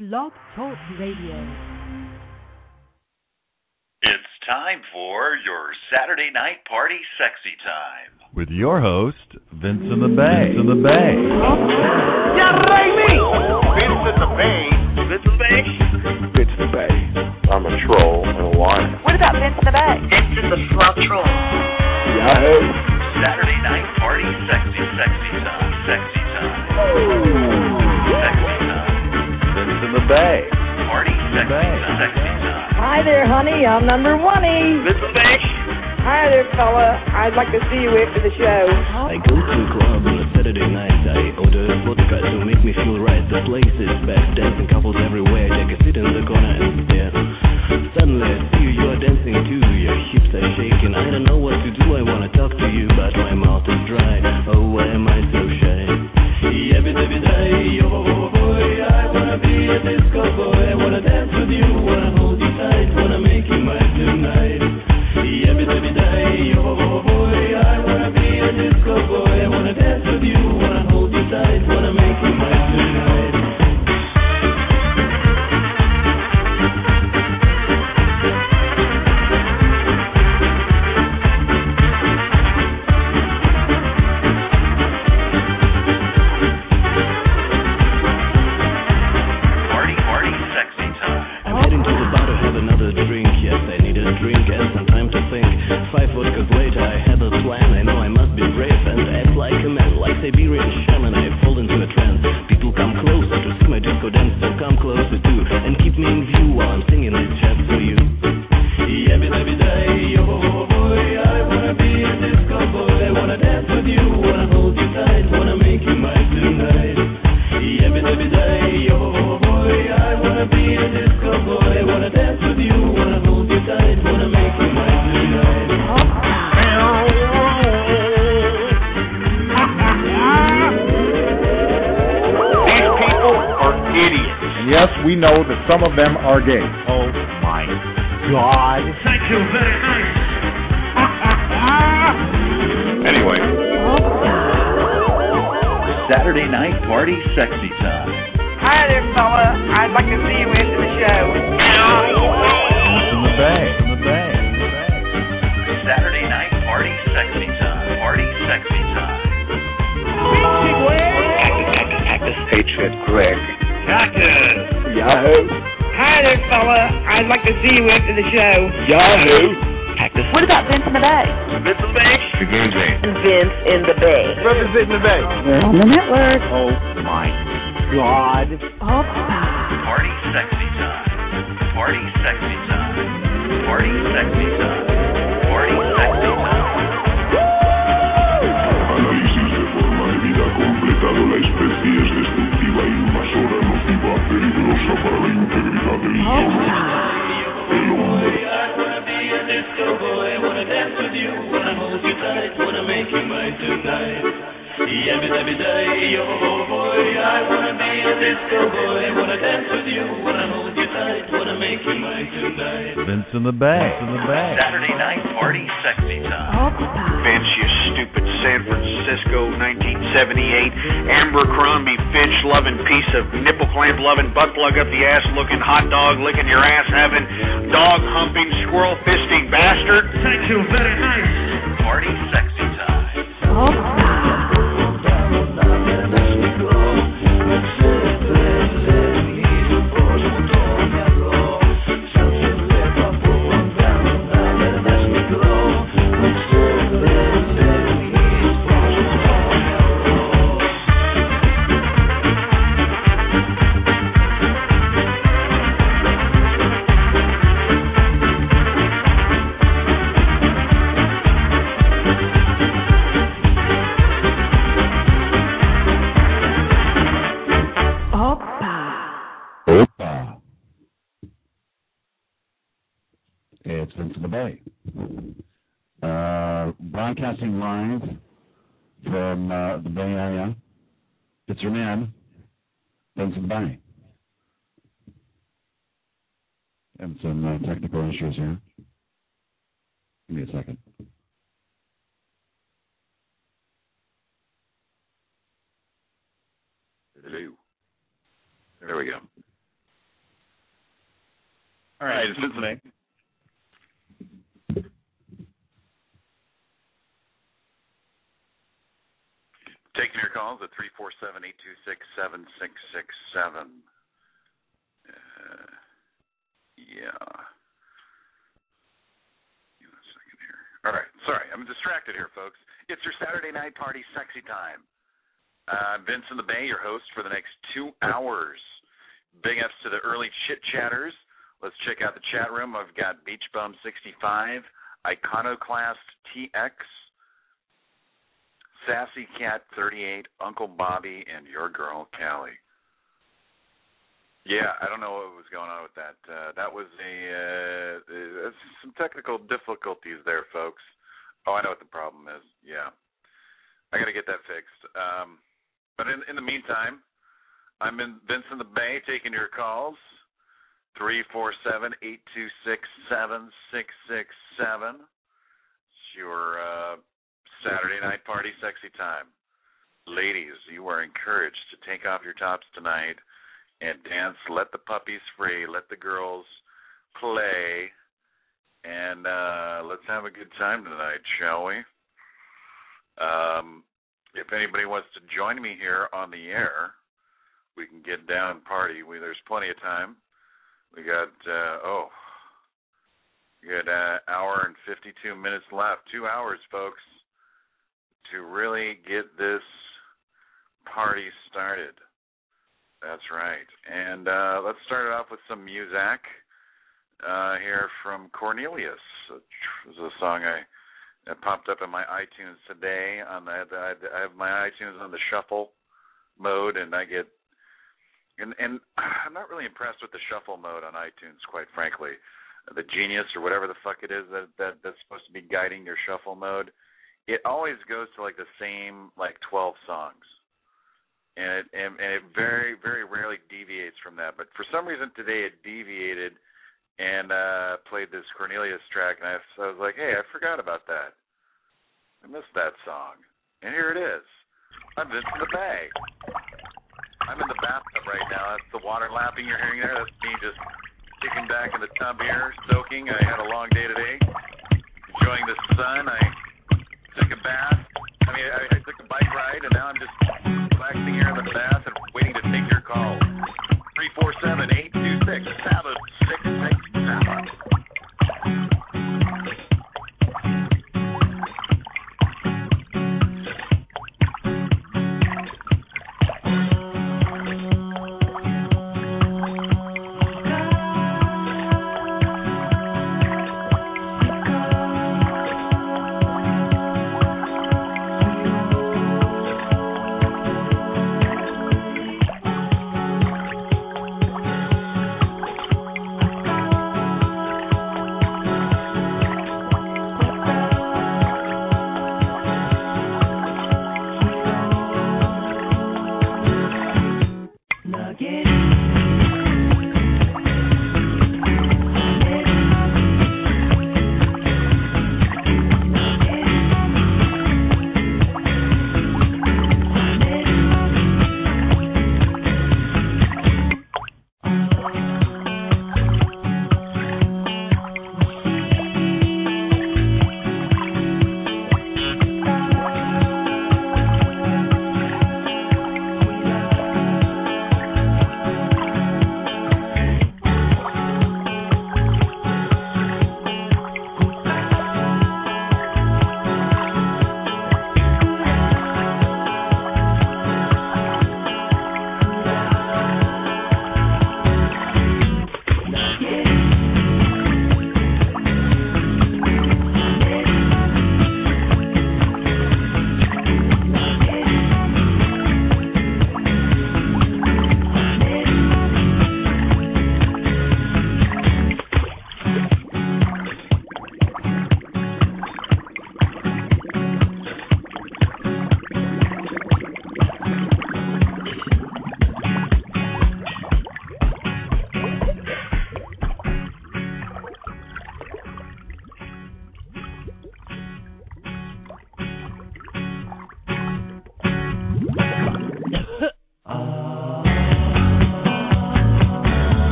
Blog Talk Radio. It's time for your Saturday night party sexy time. With your host, Vincent the Bay. Vincent the Bay. Yeah, baby! Vincent the Bay. Vincent the Bay? Vincent the Bay. I'm a troll and a liar. What about Vincent the Bay? Vincent the Swell Troll. Yahoo! Saturday night party sexy time. Sexy time. Sexy time. Vincent the Bay. Party sexy time. Hi there, honey. I'm number one-y. Vincent the Bay. Hi there, fella. I'd like to see you after the show. I go to a club on a Saturday night. I order vodka to make me feel right. The place is packed, dancing couples everywhere. Take a seat in the corner and stare. Suddenly I see you are dancing too. Your hips are shaking. I don't know what to do. I wanna talk to you, but my mouth is dry. Oh, why am I so shy? Every day, oh boy, I wanna be a disco boy. I wanna dance with you, wanna hold you tight, wanna make you mine tonight. Every day, oh boy, I wanna be a disco boy. I wanna dance with you, wanna hold you tight, wanna make you mine tonight. Party sexy time. I'm heading to the bar to have another drink. Yes, I need a drink and some time to think. 5 vodkas later, I have a plan. I know I must be brave and act like a man. Like Siberian shaman, I fall into a trance. People come closer to see my disco dance, so come closer too and keep me in view while I'm singing this chat for you. Every day, oh boy, I wanna be a disco boy. I wanna dance with you, wanna hold you tight, wanna make you mine tonight. Every day, oh boy, I wanna be a disco boy. I wanna dance with you, wanna hold you tight, wanna make you mine tonight. These people are idiots. And yes, we know that some of them are gay. Oh my God. Thank you very much. Anyway, Saturday night party sexy time. Hi there, fella. I'd like to see you after the show. Vincent the Bay. Vincent the Bay. Saturday night party sexy time. Party sexy time. Cactus H. Greg. Cactus. Yahoo! Hi there, fella. I'd like to see you after the show. Yahoo! Cactus. What about Vincent the Bay? Vincent the Bay. The game's in. Vince in the Bay. Representing the Bay. We're on the network. Oh my God. Party sexy time. Party sexy time. Party sexy time. Party sexy time. Análisis de forma debida completado. La especie es destructiva y invasora, nociva, peligrosa para la integridad del hombre. El hombre. Disco boy, wanna dance with you, wanna hold you tight, wanna make you mine tonight. Every day, oh boy, I wanna be a disco boy, wanna dance with you, wanna hold you tight, wanna make you mine tonight. Vincent the Bay. Vincent the Bay. Saturday night party sexy time. Vince, you stupid San Francisco 1978 Abercrombie Fitch loving piece of nipple clamp loving, butt plug up the ass looking, hot dog licking your ass having, dog humping, squirrel fisting bastard. Thank you very much. Party sexy time. Opa. It's Vincent the Bay. Broadcasting live from the Bay Area. It's your man, Vincent the Bay. And some technical issues here. Give me a second. Hello. There we go. All right, it's Cincinnati. Taking your calls at 347-826-7667. Yeah. Give me a second here. All right. Sorry, I'm distracted here, folks. It's your Saturday night party sexy time. Vince in the Bay, your host for the next 2 hours. Big ups to the early chit-chatters. Let's check out the chat room. I've got Beachbum65, Iconoclast TX, Sassy Cat 38, Uncle Bobby, and your girl Callie. Yeah, I don't know what was going on with that. That was some technical difficulties there, folks. Oh, I know what the problem is. Yeah, I got to get that fixed. But in the meantime, I'm in Vince in the Bay taking your calls. 347-826-7667. It's your Saturday night party sexy time. Ladies, you are encouraged to take off your tops tonight and dance. Let the puppies free. Let the girls play. And let's have a good time tonight, shall we? If anybody wants to join me here on the air, we can get down and party. There's plenty of time. We got, an hour and 52 minutes left. 2 hours, folks, to really get this party started. That's right. And let's start it off with some music here from Cornelius. This is a song that popped up in my iTunes today. I have my iTunes on the shuffle mode, and I get... And I'm not really impressed with the shuffle mode on iTunes, quite frankly. The Genius or whatever the fuck it is that's supposed to be guiding your shuffle mode, it always goes to like the same 12 songs. And it very, very rarely deviates from that. But for some reason today it deviated and played this Cornelius track, and I was like, hey, I forgot about that. I missed that song. And here it is. I'm Vince in the Bay. I'm in the bathtub right now. That's the water lapping you're hearing there. That's me just kicking back in the tub here, soaking. I had a long day today, enjoying the sun. I took a bath. I took a bike ride, and now I'm just relaxing here in the bath and waiting to take your call. 347-826-7667.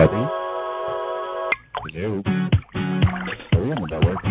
What? Hello. Oh, yeah, that works.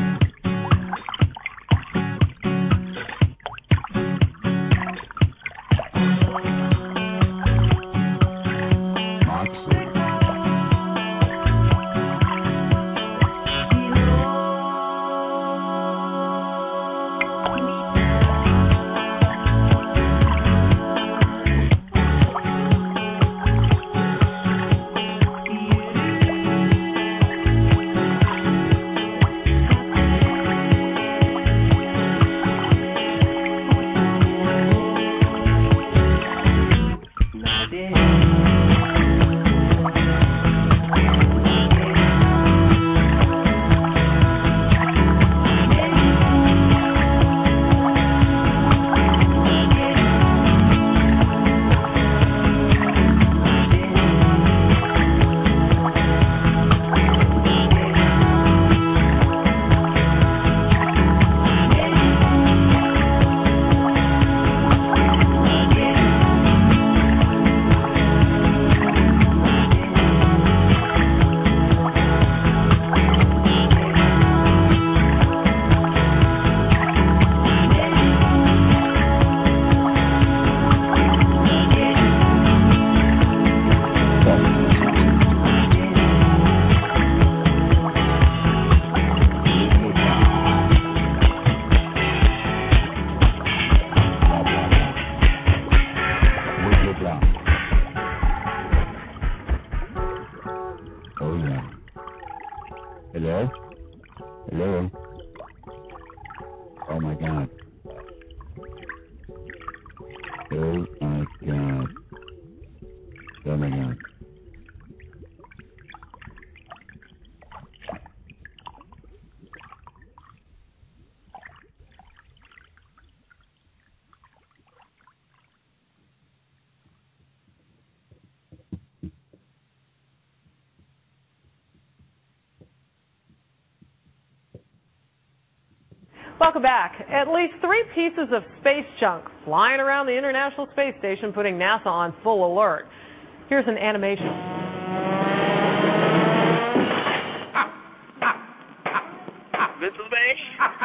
Hello? Hello? Oh my God. Oh my God. Oh my God. Welcome back. At least 3 pieces of space junk flying around the International Space Station, putting NASA on full alert. Here's an animation. Vincent Bay.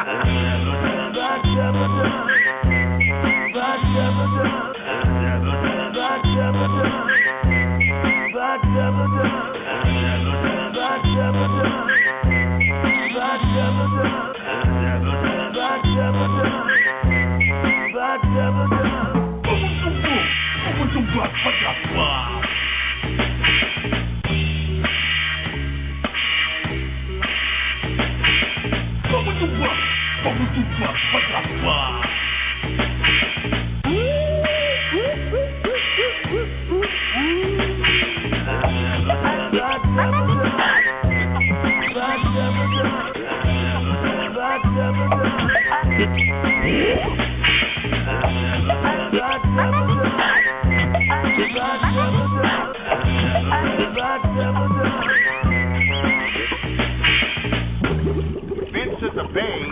Vincent the Bay.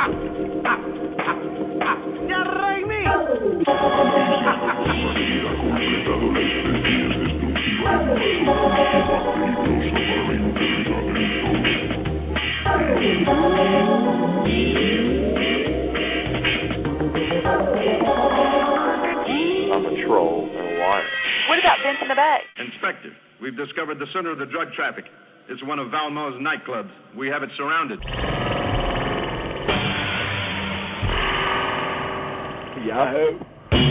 I'm a troll and a liar. What about Vincent the Bay? Inspector, we've discovered the center of the drug traffic. It's one of Valmo's nightclubs. We have it surrounded. Yahoo!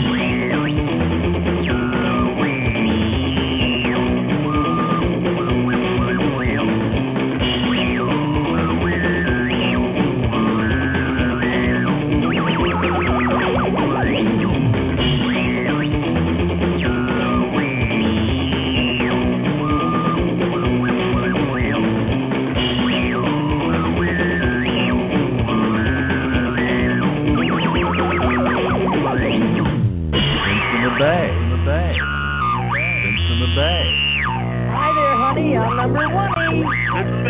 Hi there, honey. I'm number 1.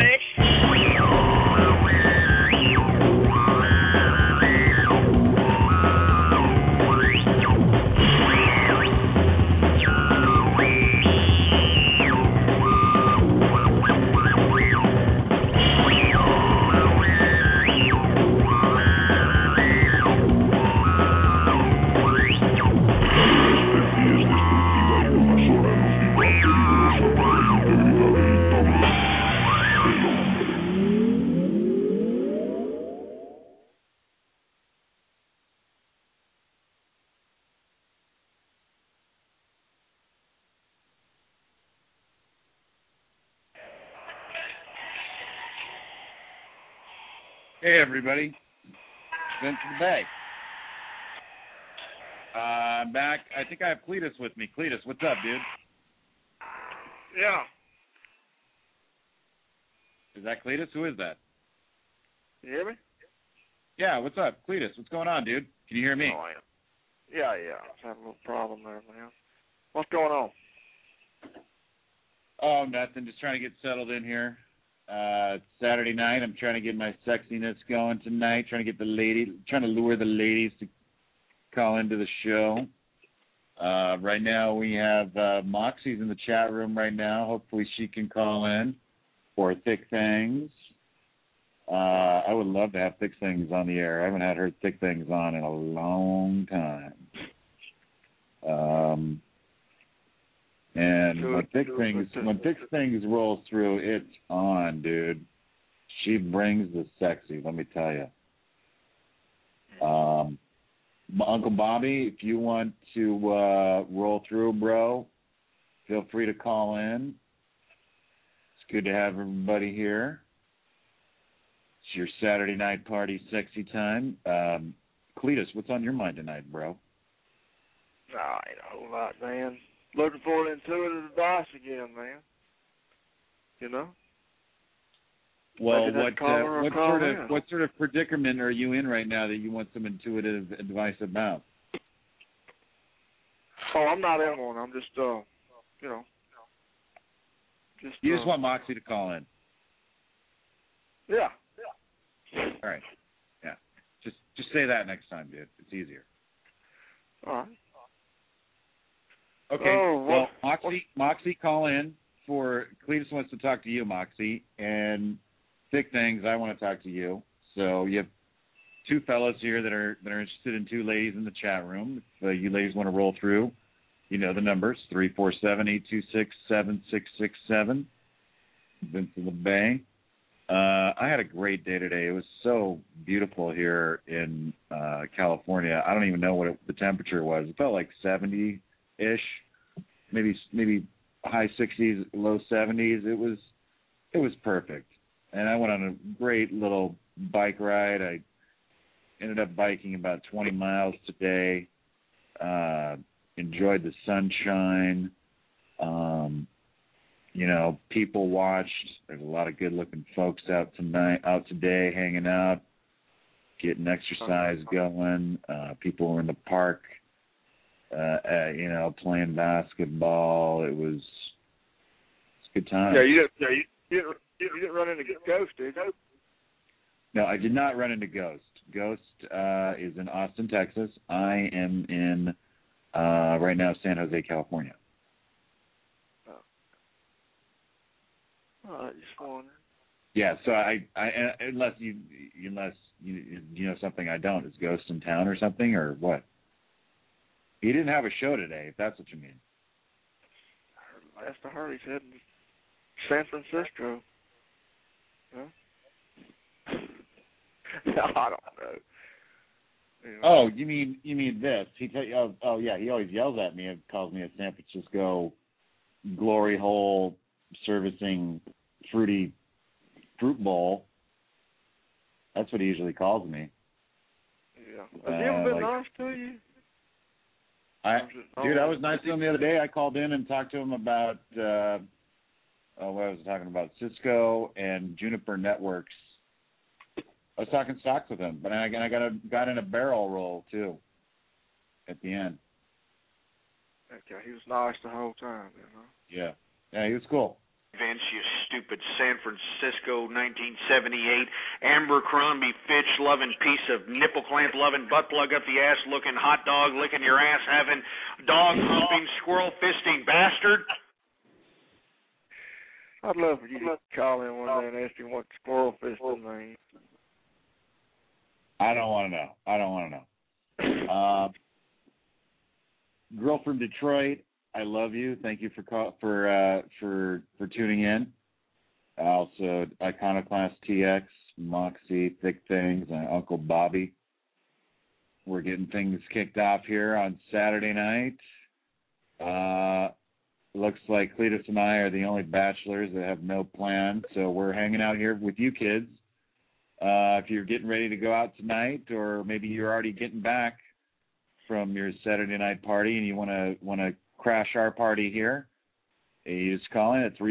Hey, everybody. Vince in the Bay. I'm back. I think I have Cletus with me. Cletus, what's up, dude? Yeah. Is that Cletus? Who is that? You hear me? Yeah, what's up? Cletus, what's going on, dude? Can you hear me? Oh, yeah. I was having a little problem there, man. What's going on? Oh, nothing. Just trying to get settled in here. It's Saturday night. I'm trying to get my sexiness going tonight. Trying to lure the ladies to call into the show. Right now we have Moxie's in the chat room right now. Hopefully she can call in for Thick Things. I would love to have Thick Things on the air. I haven't had her Thick Things on in a long time. And when Thick Things rolls through, it's on, dude. She brings the sexy, let me tell you. Uncle Bobby, if you want to roll through, bro, feel free to call in. It's good to have everybody here. It's your Saturday night party sexy time. Cletus, what's on your mind tonight, bro? Ain't a whole lot, man. Looking for an intuitive advice again, man. You know? Well, what sort of predicament are you in right now that you want some intuitive advice about? Oh, I'm not in one. I'm just, you just want Moxie to call in. Yeah. All right. Yeah. Just say that next time, dude. It's easier. All right. Okay. Well, Moxie, call in for Cletus wants to talk to you, Moxie, and Thick Things, I want to talk to you. So you have two fellows here that are interested in two ladies in the chat room. If you ladies want to roll through, you know the numbers, 347-826-7667. Vince in the Bay. I had a great day today. It was so beautiful here in California. I don't even know what the temperature was. It felt like 70-ish, maybe high 60s, low 70s. It was perfect. And I went on a great little bike ride. I ended up biking about 20 miles today. Enjoyed the sunshine. People watched. There's a lot of good-looking folks out today, hanging out, getting exercise going. People were in the park, playing basketball. It was a good time. Yeah, you didn't run into Ghost, did you? No, I did not run into Ghost. Ghost is in Austin, Texas. I am in right now San Jose, California. I just wondered. Yeah, so I unless you know something I don't, is Ghost in town or something, or what? He didn't have a show today, if that's what you mean. Last I heard, he said San Francisco. Huh? I don't know. Oh, you mean this? He he always yells at me and calls me a San Francisco glory hole servicing fruit bowl. That's what he usually calls me. Yeah. Has he ever been nice to you? I was nice to him the other day. I called in and talked to him about what was I talking about? Cisco and Juniper Networks. I was talking stocks with him, but I got in a barrel roll too at the end. Okay, he was nice the whole time, you know. Yeah, he was cool. Vince, you stupid San Francisco 1978 Abercrombie Fitch loving piece of nipple clamp loving butt plug up the ass looking hot dog licking your ass having dog humping squirrel fisting bastard. I'd love for you to call in one day and ask him what squirrel fisting means. I don't want to know. Girl from Detroit, I love you. Thank you for tuning in. Also, Iconoclast TX, Moxie, Thick Things, and Uncle Bobby. We're getting things kicked off here on Saturday night. Looks like Cletus and I are the only bachelors that have no plan, so we're hanging out here with you kids If you're getting ready to go out tonight, or maybe you're already getting back from your Saturday night party and you want to crash our party here, you just call in at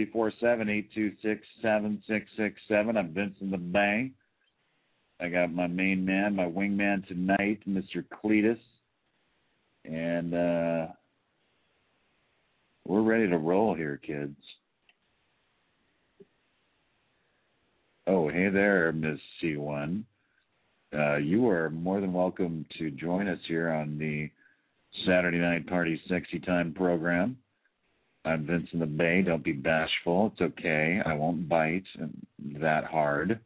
347-826-7667. I'm Vincent the Bang. I got my main man, my wingman tonight, Mr. Cletus, and we're ready to roll here, kids. Oh, hey there, Miss C1. You are more than welcome to join us here on the Saturday Night Party Sexy Time program. I'm Vincent the Bay. Don't be bashful. It's okay. I won't bite that hard.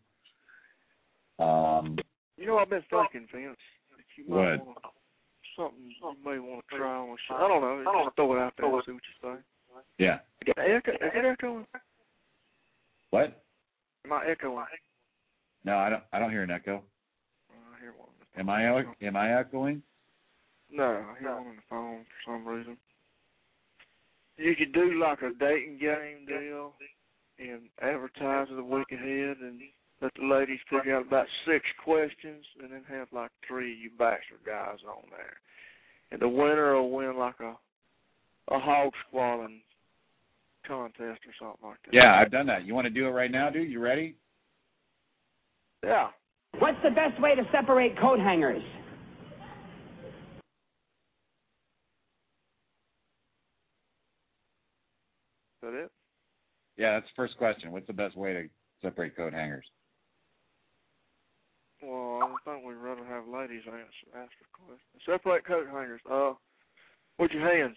You know, I've been thinking, Vince, that you might what? want something you may want to try on. I don't know. Just throw it out there and see what you say. Yeah. Is it echoing? What? Am I echoing? No, I don't hear an echo. I hear one. Am I echoing? No, I hear one on the phone for some reason. You could do like a dating game deal and advertise it a week ahead and let the ladies pick out about 6 questions and then have like 3 of you bachelor guys on there. And the winner will win like a hog squalling contest or something like that. Yeah, I've done that. You want to do it right now, dude? You ready? Yeah. What's the best way to separate coat hangers? Is that it? Yeah, that's the first question. What's the best way to separate coat hangers? Well, I think we'd rather have ladies ask the question. Separate coat hangers. With your hands.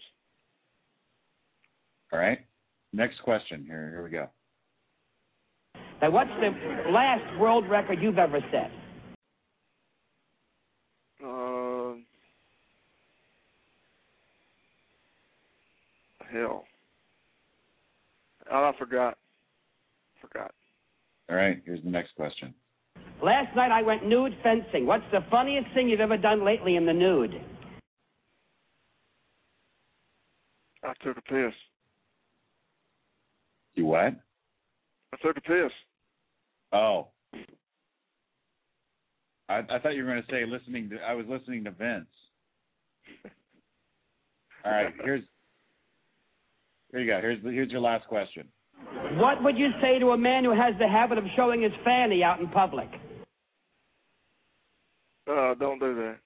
All right. Next question. Here we go. Now, what's the last world record you've ever set? Hell. Oh, I forgot. All right. Here's the next question. Last night I went nude fencing. What's the funniest thing you've ever done lately in the nude? I took a piss. You what? I took a piss. Oh. I thought you were going to say I was listening to Vince. All right, here you go. Here's your last question. What would you say to a man who has the habit of showing his fanny out in public? Don't do that.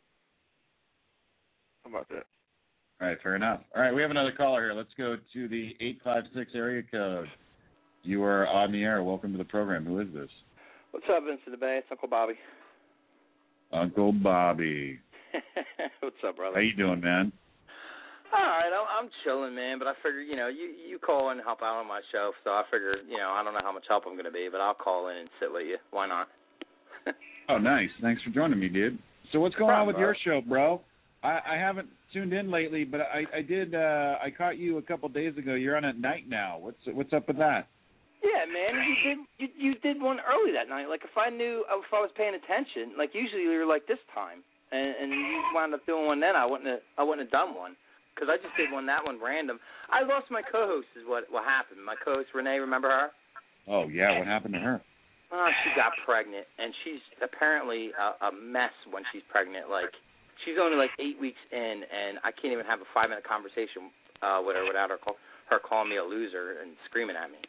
How about that? All right, fair enough. All right, we have another caller here. Let's go to the 856 area code. You are on the air. Welcome to the program. Who is this? What's up, Vincent the Bay? It's Uncle Bobby. Uncle Bobby. What's up, brother? How you doing, man? All right, I'm chilling, man, but I figure, you call in and help out on my show, so I figure, I don't know how much help I'm going to be, but I'll call in and sit with you. Why not? Oh, nice. Thanks for joining me, dude. So what's going on with your show, bro? I haven't tuned in lately, but I did. I caught you a couple days ago. You're on at night now. What's up with that? Yeah, man, you did one early that night. Like if I was paying attention, like usually you're like this time, and you wound up doing one then, I wouldn't have done one. Because I just did that one random. I lost my co-host is what happened. My co-host, Renee, remember her? Oh, yeah. What happened to her? She got pregnant, and she's apparently a mess when she's pregnant. Like, she's only like 8 weeks in, and I can't even have a 5-minute conversation with her without her calling me a loser and screaming at me.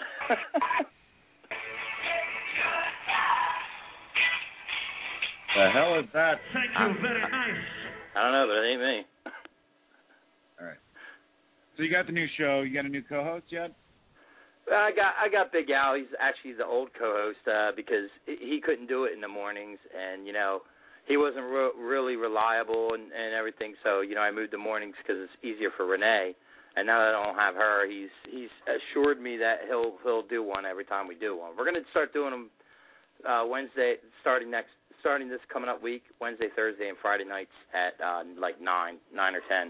The hell is that? Thank you, very nice. I don't know, but it ain't me. All right. So you got the new show. You got a new co-host yet? I got Big Al. He's actually the old co-host because he couldn't do it in the mornings, and he wasn't really reliable and everything. So I moved the mornings because it's easier for Renee. And now that I don't have her, he's assured me that he'll do one every time we do one. We're going to start doing them Wednesday, starting this coming up week, Wednesday, Thursday, and Friday nights at like 9 or 10.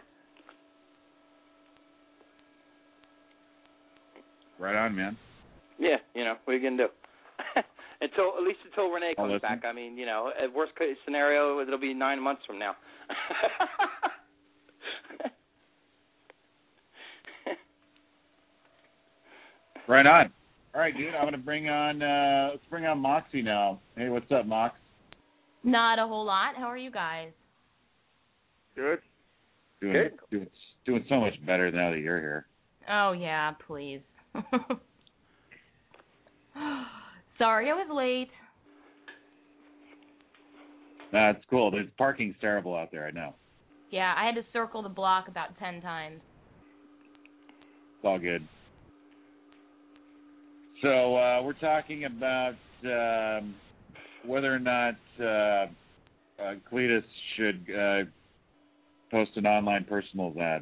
Right on, man. Yeah, what are you going to do? At least until Renee comes back. I mean, at worst case scenario, it'll be 9 months from now. Right on. All right, dude. I'm gonna bring on. Let's bring on Moxie now. Hey, what's up, Mox? Not a whole lot. How are you guys? Good. Doing so much better now that you're here. Oh yeah, please. Sorry, I was late. That's cool. The parking's terrible out there. I know. Yeah, I had to circle the block about 10 times. It's all good. So we're talking about whether or not Cletus should post an online personals ad.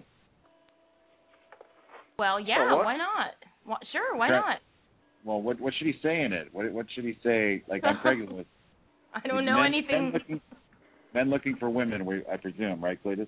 Well, yeah, why not? Sure, why not? Well, what should he say in it? What should he say? Like, I'm pregnant with. I don't know anything. Men looking for women, I presume, right, Cletus?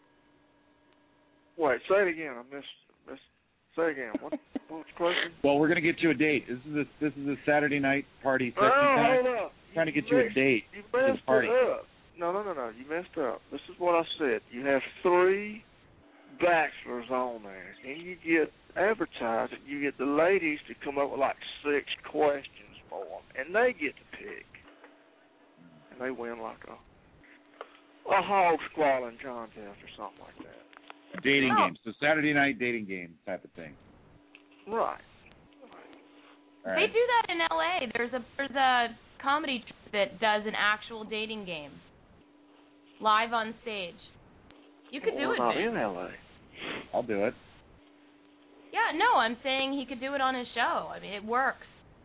Wait, say it again. I missed. Say it again. What's the question? Well, we're gonna get you a date. This is a Saturday night party. Hold up. Trying to get you a date. You messed party. it up. No. You messed up. This is what I said. You have 3 bachelors on there, and you get advertising. You get the ladies to come up with like 6 questions for them, and they get to pick, and they win like a hog squalling contest or something like that. A dating game. So Saturday night dating game type of thing. Right. All right. They do that in L.A. There's a comedy troupe that does an actual dating game live on stage. You could do it. Not in L.A. I'll do it. Yeah, no, I'm saying he could do it on his show. I mean, it works.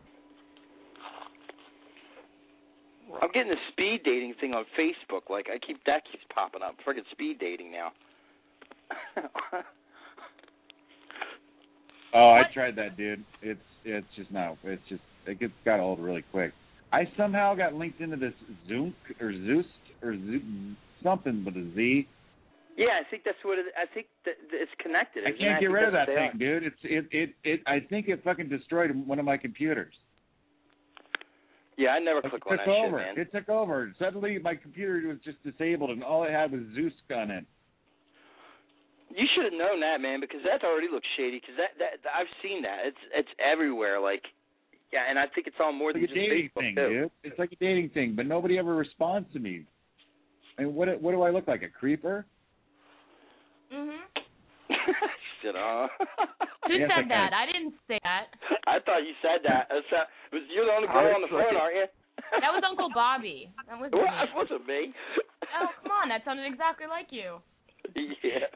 I'm getting the speed dating thing on Facebook. Like, that keeps popping up. Friggin' speed dating now. I tried that, dude. It got old really quick. I somehow got linked into this Zoost or something with a Z. Yeah, I think that's what I think that it's connected. I can't get rid of that thing, dude. I think it fucking destroyed one of my computers. Yeah, I never click on that shit, man. It took over. Suddenly, my computer was just disabled, and all it had was Zeus on it. You should have known that, man, because that already looks shady. Because that I've seen that. It's everywhere. Like, yeah, and I think it's on more than just Facebook thing, too. Dude. It's like a dating thing, but nobody ever responds to me. I mean, what do I look like? A creeper? Mhm. Shit, Who said that? I didn't say that. I thought you said that. You're the only girl on the phone, aren't you? That was Uncle Bobby. That wasn't me. That wasn't me. Oh, come on. That sounded exactly like you. Yeah.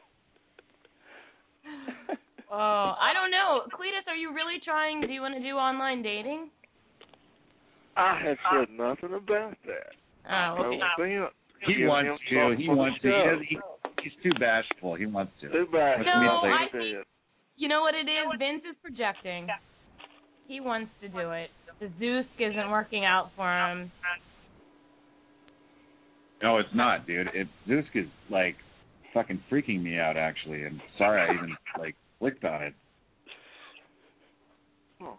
Oh, I don't know. Cletus, are you really trying? Do you want to do online dating? I have said nothing about that. Oh, okay. He wants to. He's too bashful. He wants to. Too bashful. No, I think, you know what it is? Vince is projecting. He wants to do it. The Zeus isn't working out for him. No, it's not, dude. Zeus is like fucking freaking me out, actually. And sorry I even clicked on it. Oh.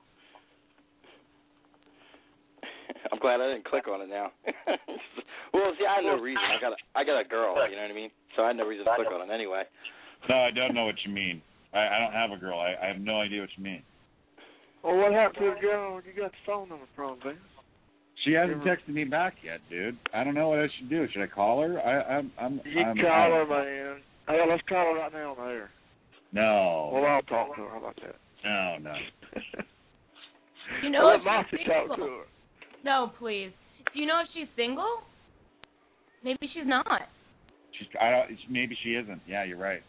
I'm glad I didn't click on it now. Well, see, I had no reason. I got a girl, you know what I mean? So I had no reason to click on it anyway. No, I don't know what you mean. I don't have a girl. I have no idea what you mean. Well, what happened to the girl you got the phone number from, Ben? She hasn't texted me back yet, dude. I don't know what I should do. Should I call her? Call her, man. Hey, let's call her right now on the air. No. Well, I'll talk to her. How about that? No. You know if I'll she's talk single. to her. No, please. Do you know if she's single? Maybe she's not. Maybe she isn't. Yeah, you're right.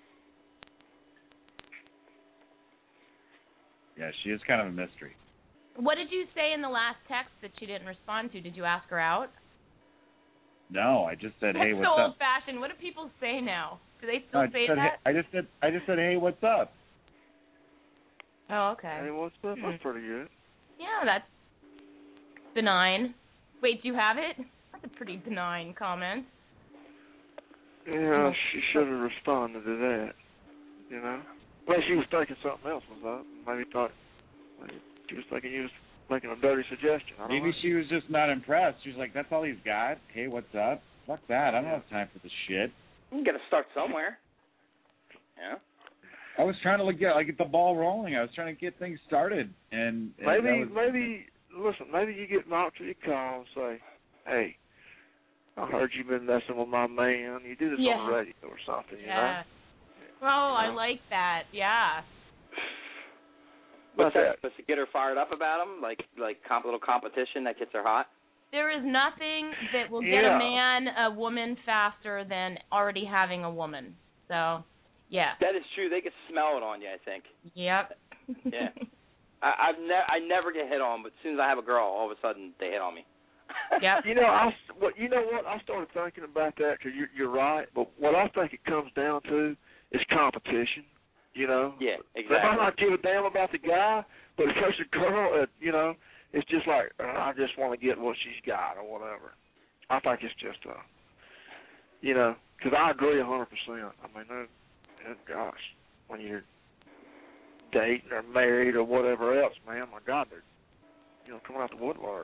Yeah, she is kind of a mystery. What did you say in the last text that she didn't respond to? Did you ask her out? No, I just said, hey, That's what's so up? old-fashioned. What do people say now? Do they still say that? I just said, hey, what's up? Oh, okay. Hey, what's up? That's pretty good. Yeah, that's benign. Wait, do you have it? That's a pretty benign comment. Yeah, she should have responded to that. You know? Well, she was thinking something else was up. Maybe she was thinking you was making a dirty suggestion. Maybe she was just not impressed. She was like, that's all he's got? Hey, what's up? Fuck that. I don't have time for this shit. You got to start somewhere. Yeah. I was trying to get the ball rolling. I was trying to get things started, and maybe you get Moxie to call and say, "Hey, I heard you've been messing with my man. You do this on the radio or something, you know?" Well, I like that. Yeah. What's that? Supposed to get her fired up about him, like little competition that gets her hot. There is nothing that will get a woman faster than already having a woman. So, yeah. That is true. They can smell it on you, I think. Yep. Yeah. I never get hit on, but as soon as I have a girl, all of a sudden they hit on me. Yep. You know what? I started thinking about that because you're right. But what I think it comes down to is competition. You know. Yeah, exactly. If I might give a damn about the guy, but if there's a girl, it's just like I just want to get what she's got or whatever. I think it's just because I agree 100%. I mean, gosh, when you're dating or married or whatever else, man, my God, they're coming out the woodwork.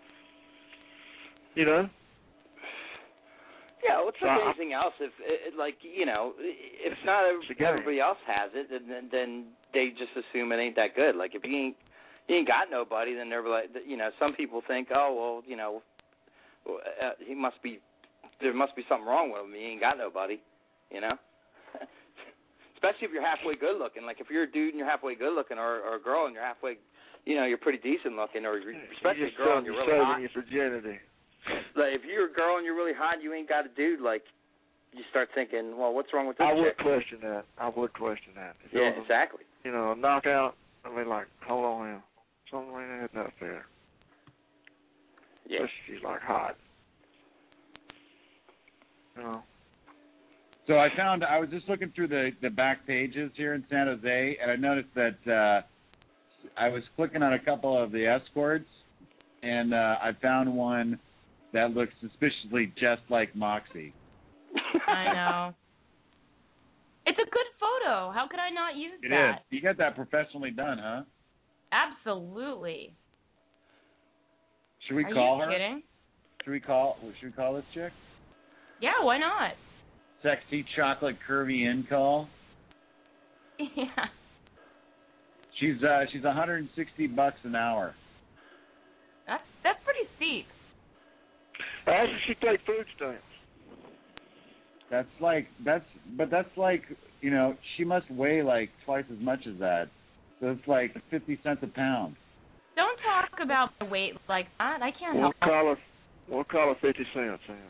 You know? Yeah, well, it's like anything else. If not everybody else has it, then they just assume it ain't that good. Like if you ain't got nobody, then they're like, some people think, oh well, there must be something wrong with him. He ain't got nobody, you know. Especially if you're halfway good looking. Like if you're a dude and you're halfway good looking, or a girl and you're halfway, you're pretty decent looking, or especially a girl and you're really hot. Your virginity. Like if you're a girl and you're really hot, and you ain't got a dude. Like you start thinking, well, what's wrong with this? I would question that. Yeah, exactly. A knockout. I mean, like, hold on now. Something ain't not fair. Yeah. She's like hot. So I was just looking through the back pages here in San Jose, and I noticed that I was clicking on a couple of the escorts, and I found one that looks suspiciously just like Moxie. I know. It's a good photo. How could I not use that? It is. You got that professionally done, huh? Absolutely. Should we call her? Are you kidding? Should we call this chick? Yeah, why not? Sexy chocolate curvy in call. Yeah. She's $160 an hour. That's pretty steep. How does she take food stamps? That's like she must weigh like twice as much as that. So it's like 50 cents a pound. Don't talk about the weight like that. I can't help it. We'll call her 50 cents, Sam.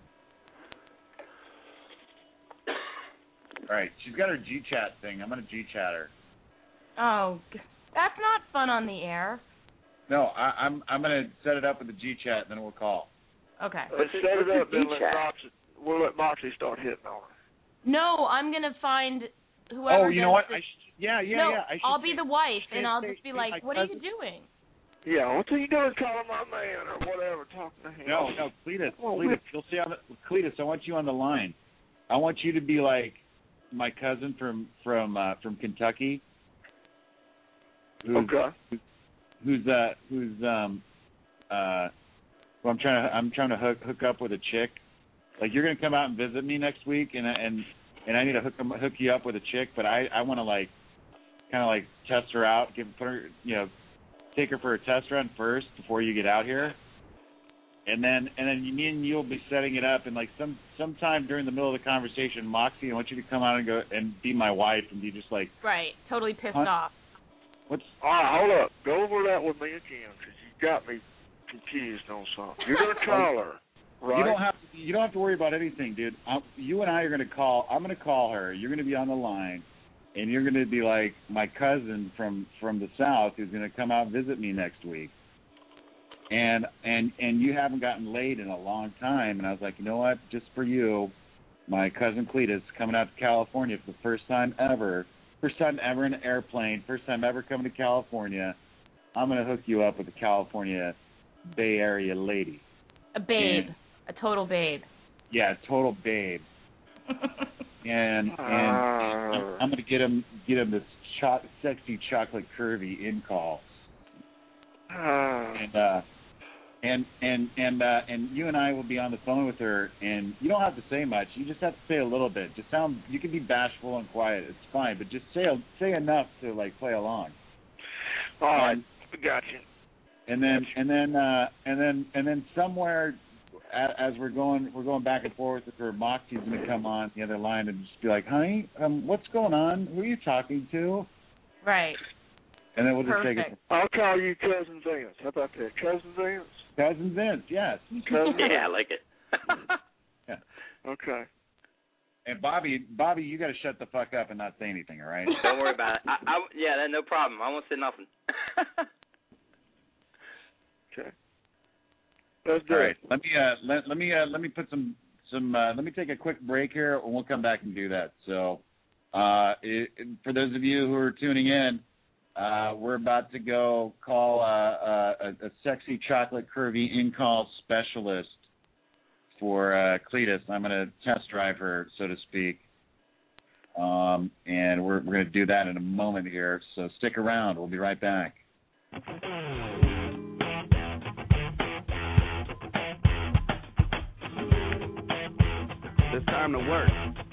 All right, she's got her G-Chat thing. I'm going to G-Chat her. Oh, that's not fun on the air. No, I'm going to set it up with the G-Chat, and then we'll call. Okay. Let's set it up, then we'll let Moxie start hitting on her. No, I'm going to find whoever. Oh, you know what? I'll be the wife, and I'll just be like, what are you doing? Yeah, what are you doing calling my man or whatever, talking to him? No, Cletus, you'll see Cletus, I want you on the line. I want you to be like my cousin from Kentucky. I'm trying to hook up with a chick. Like you're gonna come out and visit me next week, and I need to hook you up with a chick, but I want to kind of test her out, take her for a test run first before you get out here, and then me and you'll be setting it up, and sometime during the middle of the conversation, Moxie, I want you to come out and go and be my wife and be just like right, totally pissed off. All right, hold up, go over that with me again, because you got me confused on something. You're gonna call her. Right. You don't have to worry about anything, dude. You and I are going to call. I'm going to call her. You're going to be on the line, and you're going to be like my cousin from the South who's going to come out and visit me next week. And you haven't gotten laid in a long time. And I was like, you know what? Just for you, my cousin Cletus coming out to California for the first time ever in an airplane, first time ever coming to California. I'm going to hook you up with a California Bay Area lady. A babe. A total babe. Yeah, a total babe. and I'm going to get him this sexy chocolate curvy in call. And you and I will be on the phone with her, and you don't have to say much. You just have to say a little bit. You can be bashful and quiet. It's fine, but just say enough to like play along. All right, gotcha. And then somewhere as we're going back and forth with her, Moxie's going to come on the other line and just be like, "Honey, what's going on? Who are you talking to?" Right. And then we'll just take it. I'll call you Cousin Vince. How about that, Cousin Vince? Cousin Vince, yes. Yeah, I like it. Yeah. Okay. And Bobby, you got to shut the fuck up and not say anything, all right? Don't worry about it. Yeah, no problem. I won't say nothing. Okay. Let's do it. Let me put some let me take a quick break here, and we'll come back and do that. So, for those of you who are tuning in, we're about to go call a sexy chocolate curvy in-call specialist for Cletus. I'm going to test drive her, so to speak. And we're going to do that in a moment here. So stick around. We'll be right back. It's time to work.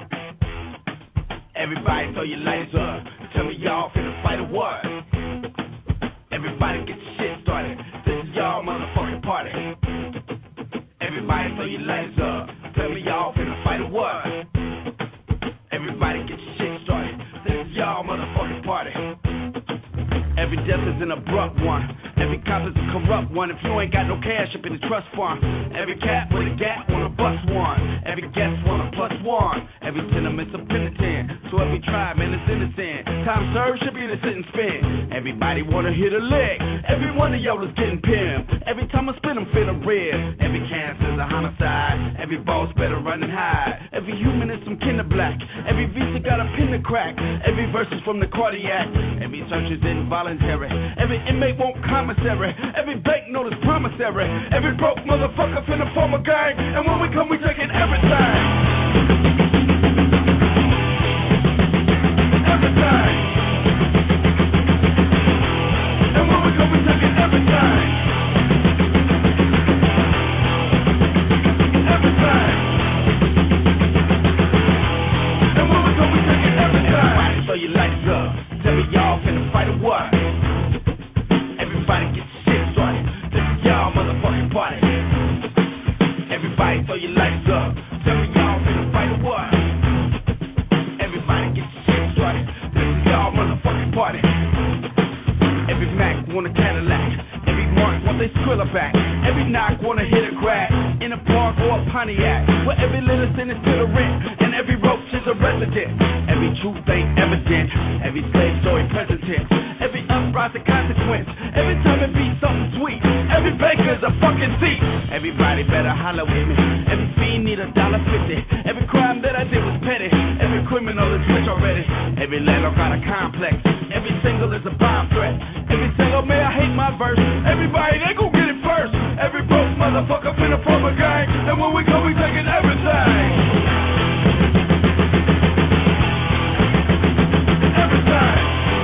Everybody throw your lights up. Tell me y'all finna fight or what? Everybody get your shit started. This is y'all motherfucking party. Everybody throw your lights up. Tell me y'all finna fight or what? Everybody get your shit started. This is y'all motherfucking party. Every death is an abrupt one. Every cop is a corrupt one. If you ain't got no cash up in the trust fund. Every cat with a gap wanna bust one. Every guest want a +1. Every tenement's a penitent. So every tribe, man, is innocent. Time served should be the sit and spin. Everybody wanna hit a lick. Every one of y'all is getting pimped. Every time I spit, I'm finna rib. Every cancer's a homicide. Every boss better run and hide. Every human is some kinder black. Every visa got a pin to crack. Every verse is from the cardiac. Every search is involuntary. Every inmate won't commissary. Every bank note is promissory. Every broke motherfucker finna form a gang. And when we come, we taking everything. Everything. And when we come, we taking everything. Everything. And when we come, we taking everything. Everybody throw your lights up. Tell me y'all finna fight or what? Everybody get your shit started. This is y'all motherfucking party. Everybody throw your lights up. Tell me y'all finna fight or what? Everybody get your shit started. This is y'all motherfucking party. Every Mac want a Cadillac. Every Mark want they Skrilla back. Every knock wanna hit a crack. In a park or a Pontiac. Where every little sin is to the rent. And every roach is a resident. Every truth ain't evident. Every slave story present tense. Every uprising consequence. Every time it be something sweet. Every baker's a fucking thief. Everybody better holler with me. Every fiend need $1.50. Every crime that I did was petty. Every criminal is rich already. Every landlord got a complex. Every single is a bomb threat. Every single man I hate my verse. Everybody they gon' get it first. Every broke motherfucker finna form a gang. And when we come we taking everything. Everything.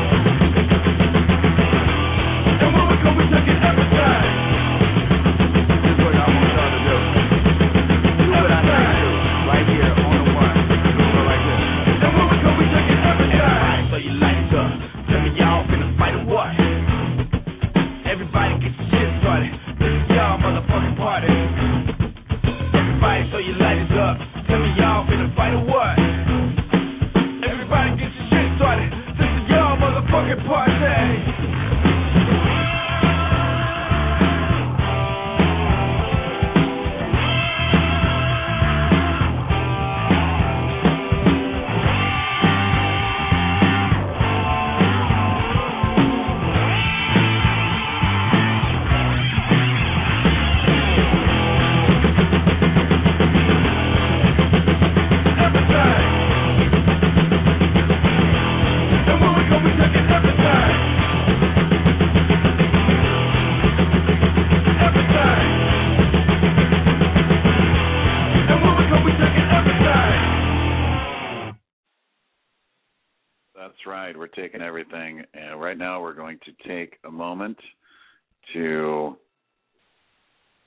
And when we come we taking everything. This is what I want y'all to do. Do what I say do. Right here on the one. Do it right here. And when we come we taking everything. Everybody throw your lights up. Tell me y'all finna fight or what? Everybody get your shit started. This is y'all motherfucking party. Everybody throw your lighters up. Tell me y'all finna fight or what? Everybody get your shit started. This is y'all motherfucking party. That's right. We're taking everything. And right now we're going to take a moment to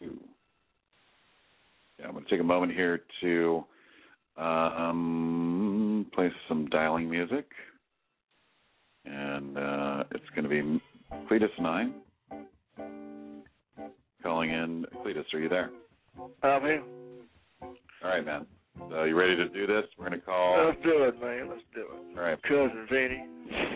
Yeah, I'm going to take a moment here to play some dialing music. And it's going to be Cletus and I calling in. Cletus, are you there? I'm here. All right, man. So you ready to do this? We're going to call. Let's do it, man. Let's do it. All right. Cousin Vinny.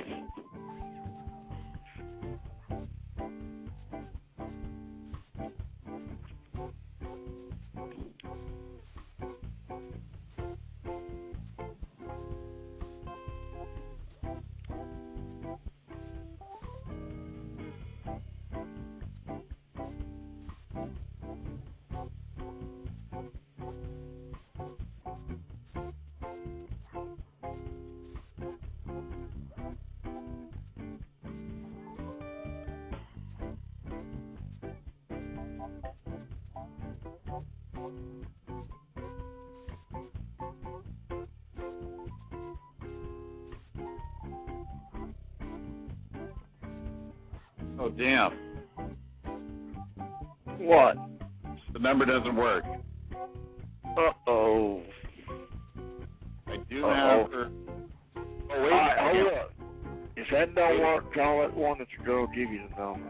Oh, damn. What? The number doesn't work. Uh-oh. I do have her. Oh, wait. Right, hold up. If that don't work, call that one that your girl give you the number.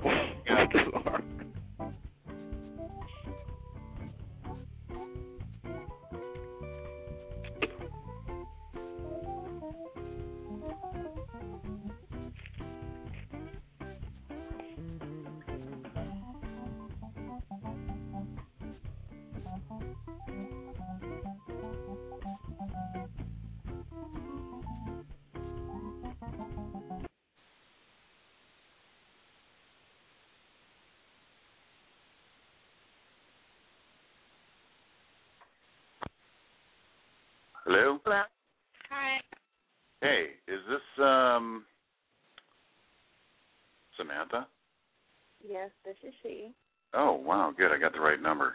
Hello? Hello. Hi. Hey, is this Samantha? Yes, this is she. Oh, wow, good. I got the right number.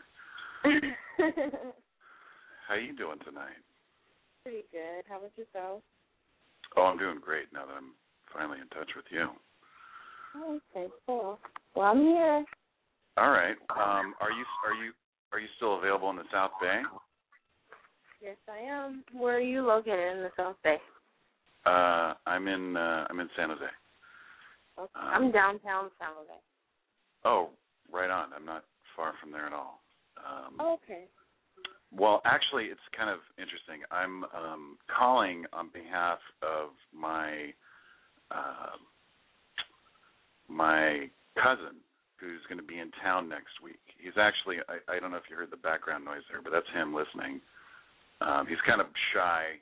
How you doing tonight? Pretty good. How about yourself? Oh, I'm doing great now that I'm finally in touch with you. Oh, okay, cool. Well, I'm here. All right. Are you still available in the South Bay? Yes, I am. Where are you located in the South Bay? I'm in San Jose. Okay. I'm downtown San Jose. Oh, right on. I'm not far from there at all. Okay. Well, actually, it's kind of interesting. I'm calling on behalf of my my cousin who's going to be in town next week. He's actually, I don't know if you heard the background noise there, but that's him listening. He's kind of shy.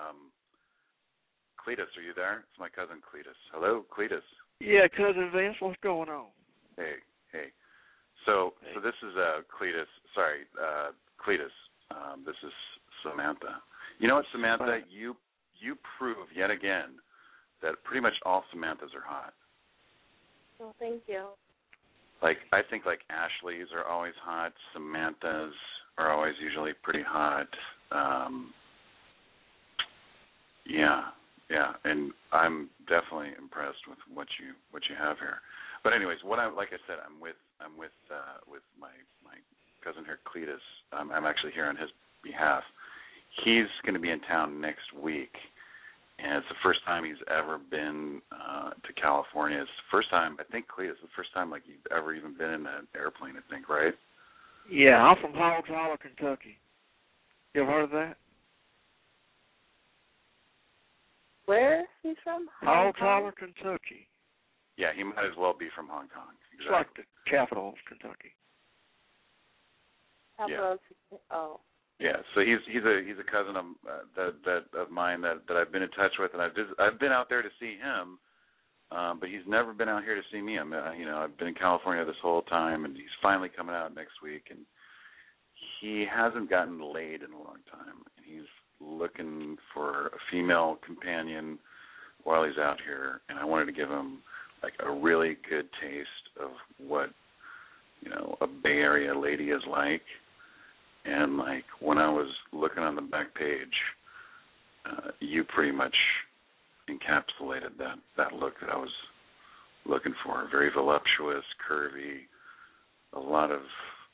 Cletus, are you there? It's my cousin Cletus. Hello, Cletus. Yeah, Cousin Vince, what's going on? Hey. So this is Cletus. Sorry, Cletus. This is Samantha. You know what, Samantha? You prove yet again that pretty much all Samanthas are hot. Well, thank you. Like, I think like Ashley's are always hot. Samantha's are always usually pretty hot. Yeah, and I'm definitely impressed with what you have here. But anyways, like I said, I'm with my cousin here, Cletus. I'm actually here on his behalf. He's going to be in town next week, and it's the first time he's ever been to California. It's the first time, I think, Cletus, the first time like you've ever even been in an airplane, I think, right? Yeah, I'm from Hogs Holler, Kentucky. You ever heard of that? Where he's from? Hogs Holler, Kentucky. Yeah, he might as well be from Hong Kong. Exactly. It's like the capital of Kentucky. Oh. Yeah, so he's a cousin of of mine that I've been in touch with, and I've been out there to see him, but he's never been out here to see me. I've been in California this whole time, and he's finally coming out next week, and he hasn't gotten laid in a long time, and he's looking for a female companion while he's out here, and I wanted to give him like a really good taste of what a Bay Area lady is like. And like when I was looking on the back page, you pretty much encapsulated that look that I was looking for. Very voluptuous, curvy, a lot of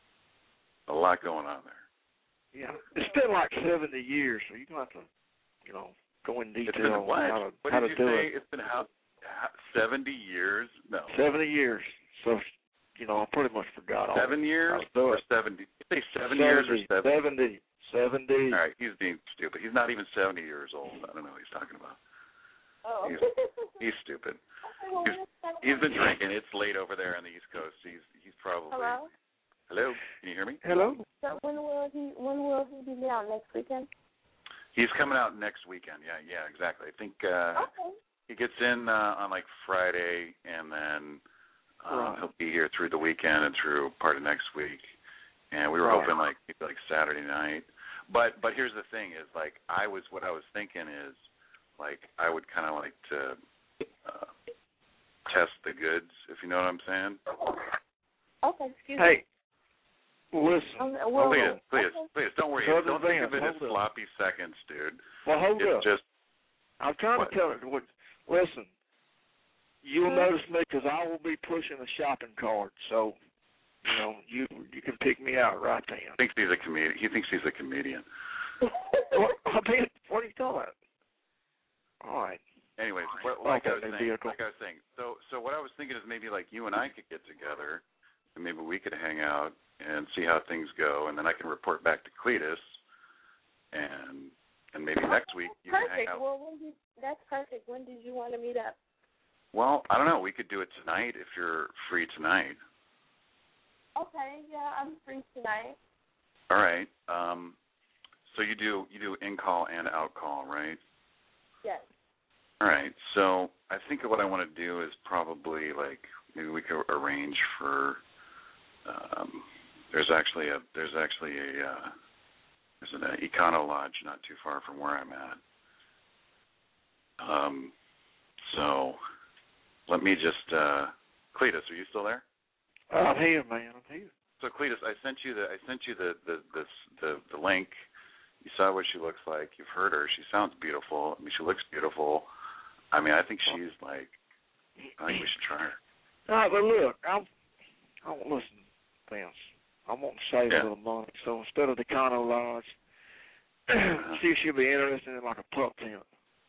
A lot going on there. Yeah, it's been like 70 years, so you don't have to, go in detail on how to do it. It's been how 70 years? No. 70 years. So, I pretty much forgot all 7 years or 70? You say 7 years or 70? 70. All right, he's being stupid. He's not even 70 years old. I don't know what he's talking about. Oh. He's stupid. He's been drinking. It's late over there on the East Coast. He's probably. Hello? Can you hear me? Hello? So when will he be down? Next weekend? He's coming out next weekend. Yeah, exactly. I think he gets in on like Friday, and then he'll be here through the weekend and through part of next week. And we were hoping like Saturday night. But here's the thing is like what I was thinking is like I would kind of like to test the goods, if you know what I'm saying. Okay, excuse me. Hey. Listen, please, don't worry. Don't think of it as sloppy seconds, dude. Well, hold up. I'm trying to tell you. Listen, you'll notice me because I will be pushing a shopping cart. So, you can pick me out right then. He thinks he's a comedian. What are you talking about? All right. Anyways, like I was saying. So what I was thinking is maybe like you and I could get together, and maybe we could hang out and see how things go, and then I can report back to Cletus, and maybe next week you can hang out. Well, that's perfect. When did you want to meet up? Well, I don't know. We could do it tonight if you're free tonight. Okay, yeah, I'm free tonight. All right. So you do in-call and out-call, right? Yes. All right. So I think what I want to do is probably like maybe we could arrange for. There's an Econo Lodge not too far from where I'm at. So let me just Cletus, are you still there? I'm here, man. I'm here. So Cletus, I sent you the link. You saw what she looks like. You've heard her. She sounds beautiful. I mean, she looks beautiful. I mean, I think she's like. I think we should try her. All right, but look, I won't listen, Vince. I want to save a little money. So instead of the Econo Lodge, see if she'll be interested in like a pup tent.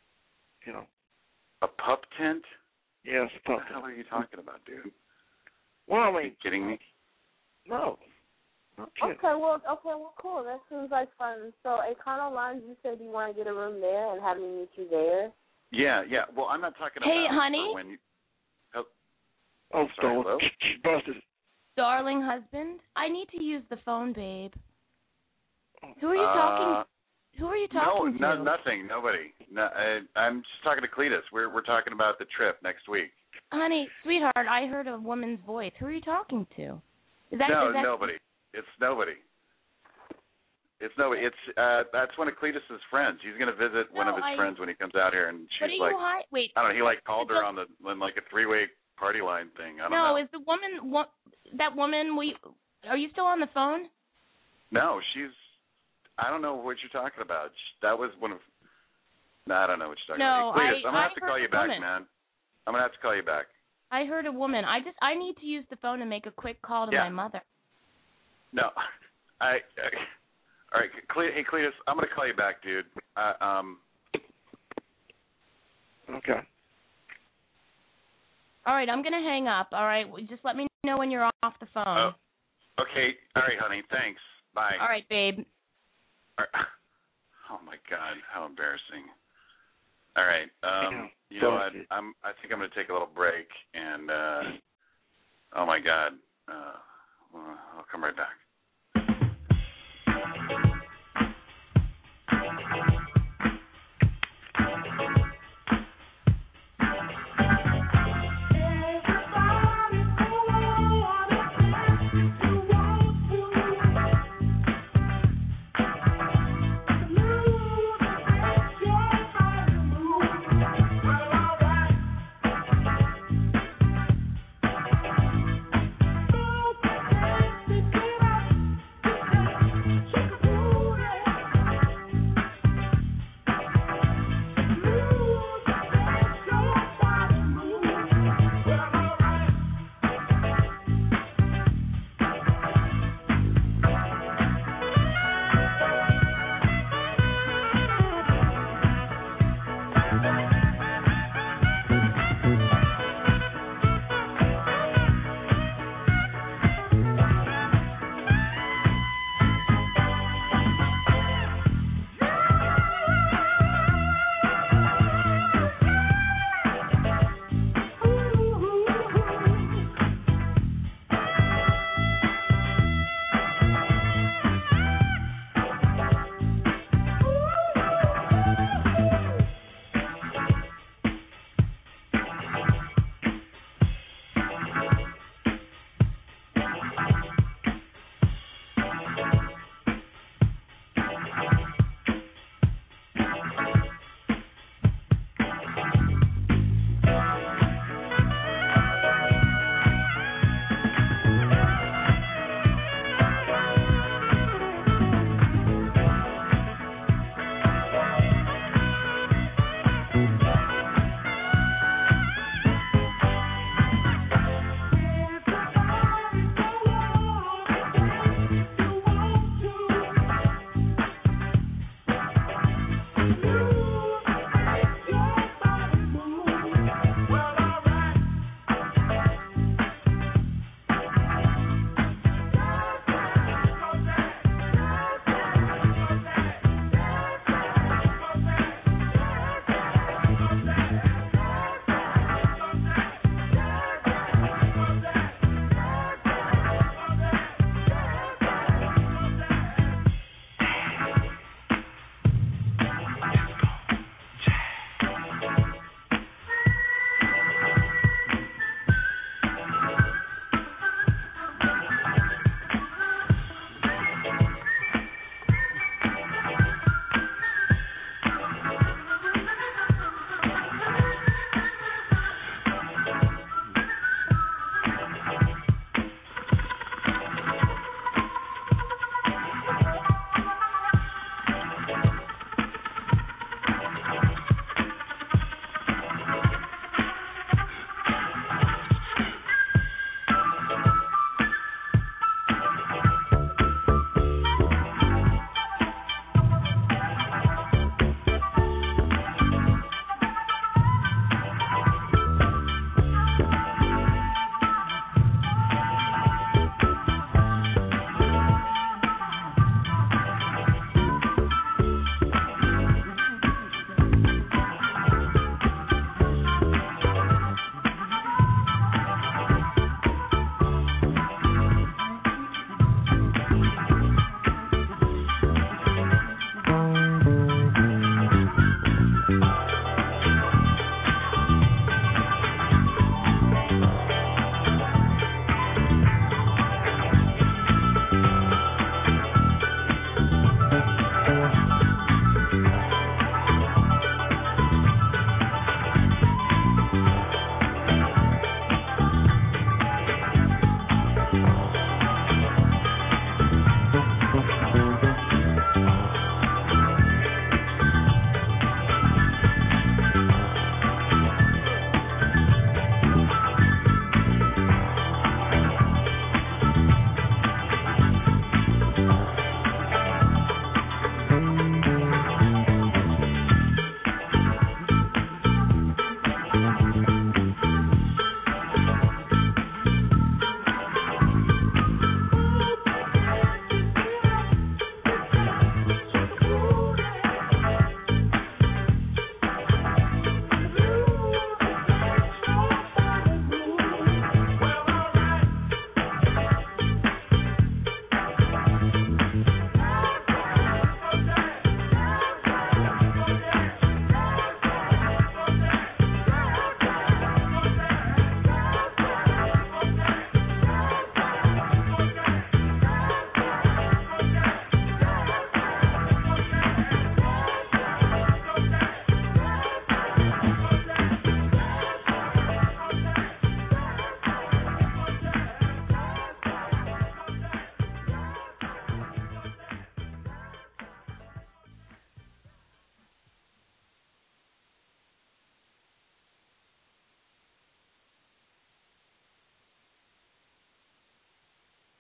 A pup tent? Yes, a pup tent. What the hell are you talking about, dude? Well, I mean, are you kidding me? No. Okay, well, cool. That seems like fun. So, Econo Lodge, you said you want to get a room there and have me meet you there? Yeah. Well, I'm not talking about. Hey, honey. When you, sorry, hello? She busted. Darling husband, I need to use the phone, babe. Who are you talking? Who are you talking to? No, nothing. Nobody. No, I'm just talking to Cletus. We're talking about the trip next week. Honey, sweetheart, I heard a woman's voice. Who are you talking to? Is that nobody. It's nobody. It's nobody. That's one of Cletus's friends. He's going to visit one of his friends when he comes out here, and she's like, wait. I don't know. He like called her on like a three-way party line thing. I don't know. No, is the woman that woman? Are you still on the phone? No, she's. I don't know what you're talking about. That was one of. No, I don't know what you're talking about. Hey, Cletus, I'm gonna have to call you back, man. I'm gonna have to call you back. I heard a woman. I need to use the phone and make a quick call to my mother. No, all right, hey Cletus, I'm gonna call you back, dude. Okay. All right, I'm gonna hang up. All right, just let me know when you're off the phone. Okay. All right, honey. Thanks. Bye. All right, babe. All right. Oh my God, how embarrassing. All right. You know what? I think I'm gonna take a little break, and oh my God, I'll come right back.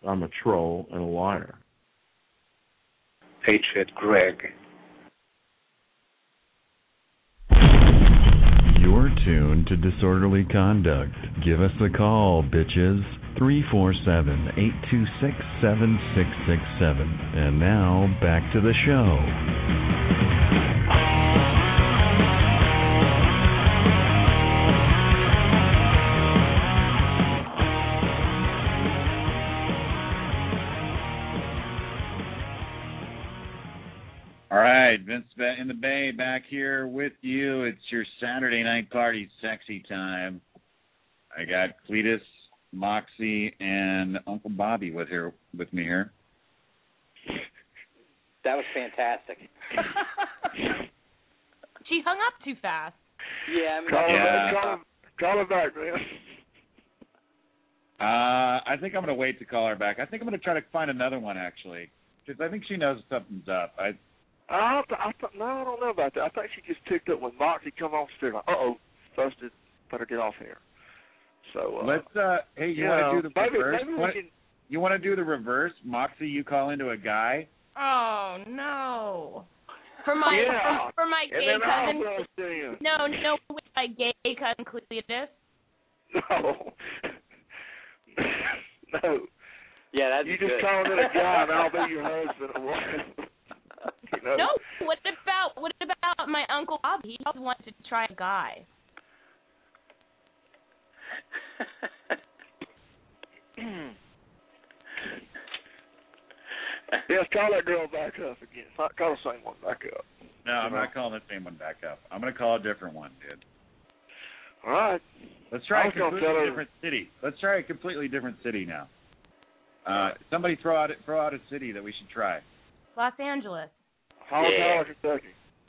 I'm a troll and a liar. Patriot Greg. You're tuned to Disorderly Conduct. Give us a call, bitches. 347-826-7667. And now, back to the show. All right, Vince in the Bay back here with you. It's your Saturday night party sexy time. I got Cletus, Moxie, and Uncle Bobby with me here. That was fantastic. She hung up too fast. Yeah, Call her back, man. I think I'm going to wait to call her back. I think I'm going to try to find another one, actually, because I think she knows something's up. No, I don't know about that. I think she just picked up when Moxie come off the like, busted, better get off here. So let's. Hey, you want to do the reverse? Maybe you want to do the reverse? Moxie, you call into a guy. Oh no! For my gay cousin. No, with my gay cousin Cletus. No. No. Yeah, that's you good. just call it a guy, and I'll be your husband. You know? No. What about my Uncle Bobby? He always wanted to try a guy. Yes, call that girl back up again. Call the same one back up. No, I'm not calling the same one back up. I'm going to call a different one, dude. All right. Let's try a completely different city. Let's try a completely different city now. Somebody throw out a city that we should try. Los Angeles. Holland, Kentucky.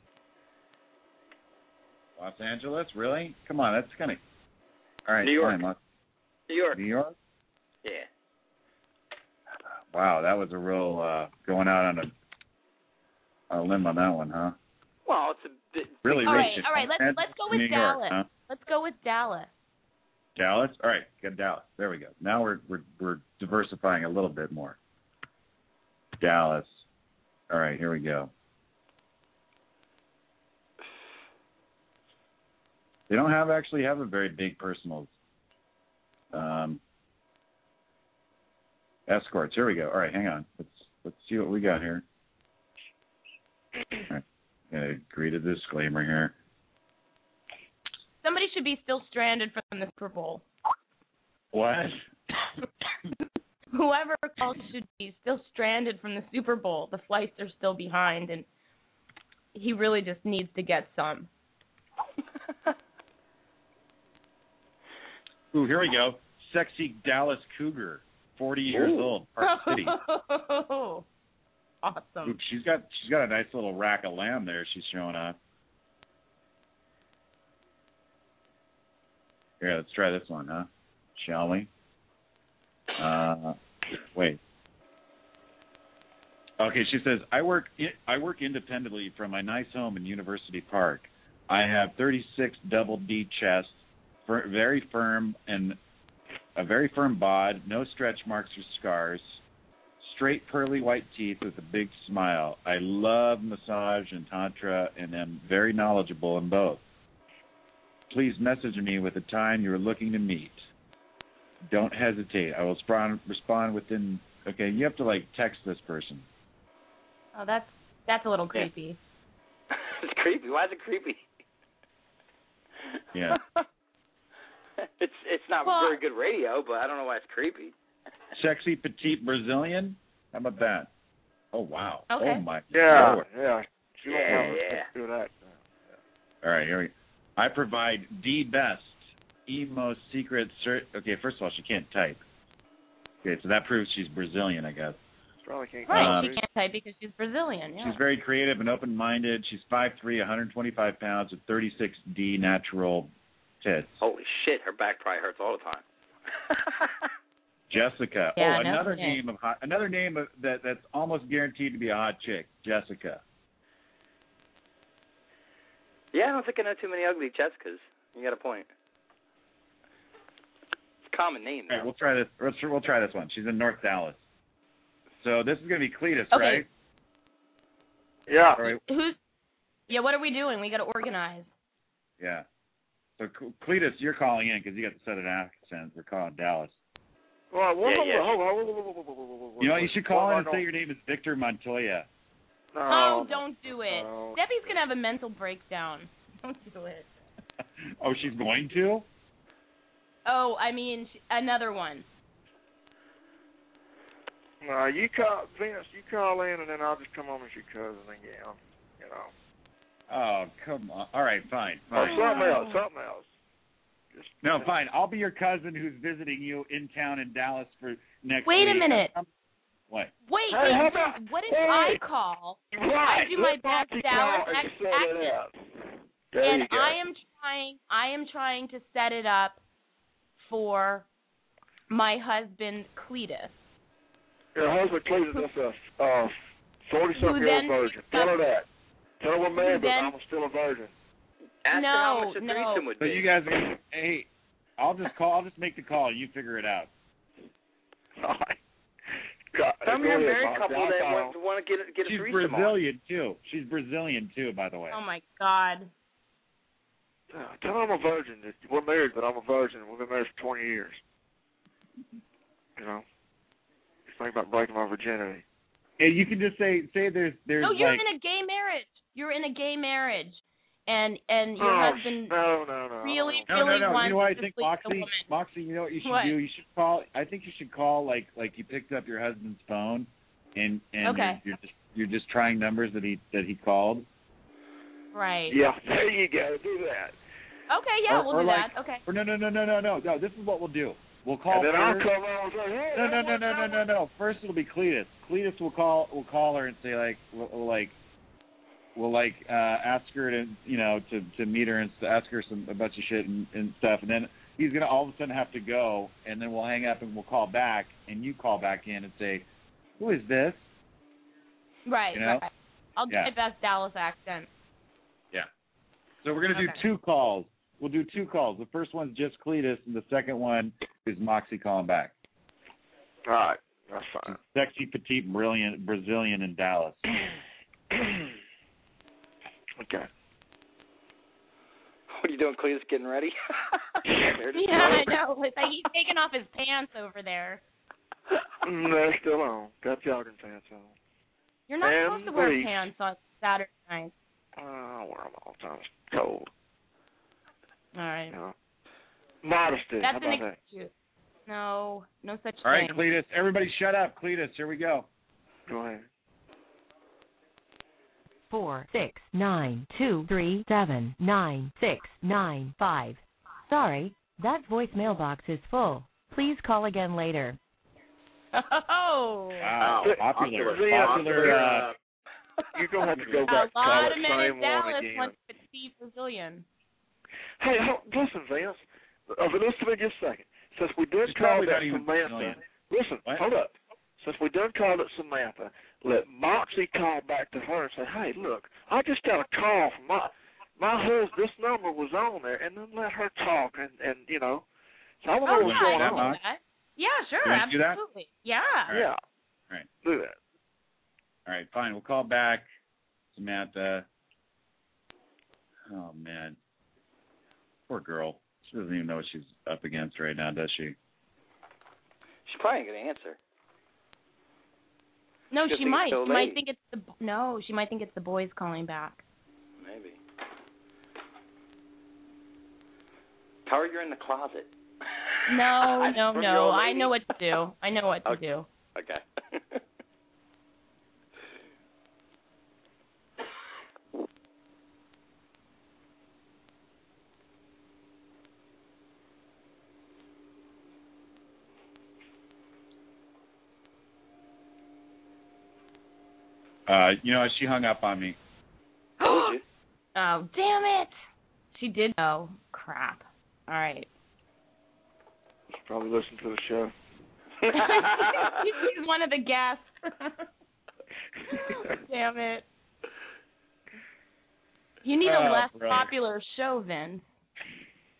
Los Angeles, really? Come on, that's kind of. All right, New York. fine, New York. New York. Yeah. Wow, that was a real going out on a limb on that one, huh? Well, it's a bit. Really all rich. right. Let's go with New Dallas. York, huh? Let's go with Dallas. Dallas. All right, got Dallas. There we go. Now we're diversifying a little bit more. Dallas. All right, here we go. They don't actually have a very big personal escorts. Here we go. All right, hang on. Let's see what we got here. All right. Agree to disclaimer here. Somebody should be still stranded from the Super Bowl. What? Whoever calls should be still stranded from the Super Bowl. The flights are still behind, and he really just needs to get some. Ooh, here we go. Sexy Dallas Cougar, 40 years old, Park City. Awesome. Ooh, she's got a nice little rack of lamb there she's showing off. Here, let's try this one, huh? Shall we? Wait. Okay, she says, I work independently from my nice home in University Park. I have 36 double D chests, very firm and a very firm bod, no stretch marks or scars, straight pearly white teeth with a big smile. I love massage and tantra and am very knowledgeable in both. Please message me with a time you are looking to meet. Don't hesitate. I will respond within. Okay, you have to text this person. Oh, that's a little creepy. It's creepy. Why is it creepy? Yeah. It's not very good radio, but I don't know why it's creepy. Sexy petite Brazilian. How about that? Oh wow. Okay. Oh my. Yeah. Lord. Yeah. She won't want to do that. All right, here we go. I provide the best emo secret Okay, first of all, she can't type. Okay, so that proves she's Brazilian, I guess. Probably can't. Right, she can't type because she's Brazilian. Yeah. She's very creative and open-minded. She's 5'3", 125 pounds with 36D natural tits. Holy shit, her back probably hurts all the time. Jessica. Yeah, another name that's almost guaranteed to be a hot chick. Jessica. Yeah, I don't think I know too many ugly Jessicas. You got a point. It's a common name. All right, we'll try this. We'll try this one. She's in North Dallas. So this is going to be Cletus, Okay. right? Yeah. All right. Yeah, what are we doing? We got to organize. Yeah. So Cletus, you're calling in because you got the southern accent. We're calling Dallas. Well, hold on. You know what? You should call in and say your name is Victor Montoya. Oh, don't do it. Debbie's going to have a mental breakdown. Don't do it. Oh, she's going to? Oh, I mean, another one. No, you call Vince. You call in, and then I'll just come on as your cousin again. You know. Oh, come on. All right, fine. Or something else. No, fine. I'll be your cousin who's visiting you in town in Dallas for next week. Wait a minute. What? Wait, what if I call? Right. I do my best, Dallas. And I am trying to set it up for my husband Cletus. Your husband Cletus is a 40-something-year-old virgin. Tell her that. Tell her we're married, but I'm still a virgin. Ask her how much a threesome would So be. you guys are gonna, hey, I'll just make the call. You figure it out. Some of your married couple that want to get a She's threesome Brazilian too. She's Brazilian too, by the way. Oh my God. Tell her I'm a virgin. We're married, but I'm a virgin. We've been married for 20 years. You know, just think about breaking my virginity. And you can just say there's. No, you're in a gay marriage. You're in a gay marriage, and your husband really No. wants You know what I to think, sleep with a woman. Moxie? You know what you should do? You should call. I think you should call like you picked up your husband's phone, and okay. you're just trying numbers that he called. Right. Yeah, there you go. Do that. Okay, yeah, we'll do that. Okay. Or no. This is what we'll do. We'll call. And then I'll first. come on and say, hey. No. First it'll be Cletus. Cletus will call her and say we'll ask her to to meet her and ask her a bunch of shit and stuff, and then he's gonna all of a sudden have to go, and then we'll hang up and we'll call back, and you call back in and say, who is this? Right. You know? Right. I'll do my best Dallas accent. Yeah. So we're gonna do 2 calls. We'll do 2 calls. The first one's just Cletus, and the second one is Moxie calling back. All right, that's fine. Sexy, petite, brilliant Brazilian in Dallas. Okay. What are you doing, Cletus? Getting ready? Yeah, I know. It's like he's taking off his pants over there. They're still on. Got jogging pants on. You're not supposed to wear pants on Saturday night. I wear them all the time. It's cold. All right. Modesty. That's How an about excuse. No such thing. All right, Cletus. Everybody shut up. Cletus, here we go. Go ahead. 46923799695. Sorry, that voicemail box is full. Please call again later. Oh. Wow. Popular. You're going to have to go back to call that same one again. Wants to be Brazilian. Hey, listen, Vince. Listen to me just a second. Since we did call that Samantha, listen, hold up. Since we done called it Samantha, let Moxie call back to her and say, hey, look, I just got a call from my husband. This number was on there, and then let her talk, and you know. So I want to know what's going on. Yeah, sure, absolutely. Yeah. Right. Yeah. All right. Do that. All right, fine. We'll call back Samantha. Oh, man. Poor girl. She doesn't even know what she's up against right now, does she? She's probably going to answer. No, she might. So she might think it's she might think it's the boys calling back. Maybe. Tell her you're in the closet. No. I know what to do. I know what to do. Okay. She hung up on me. Oh, damn it. She did. Oh, crap. All right. She's probably listening to the show. She's one of the guests. Damn it. You need a less popular show, Vince.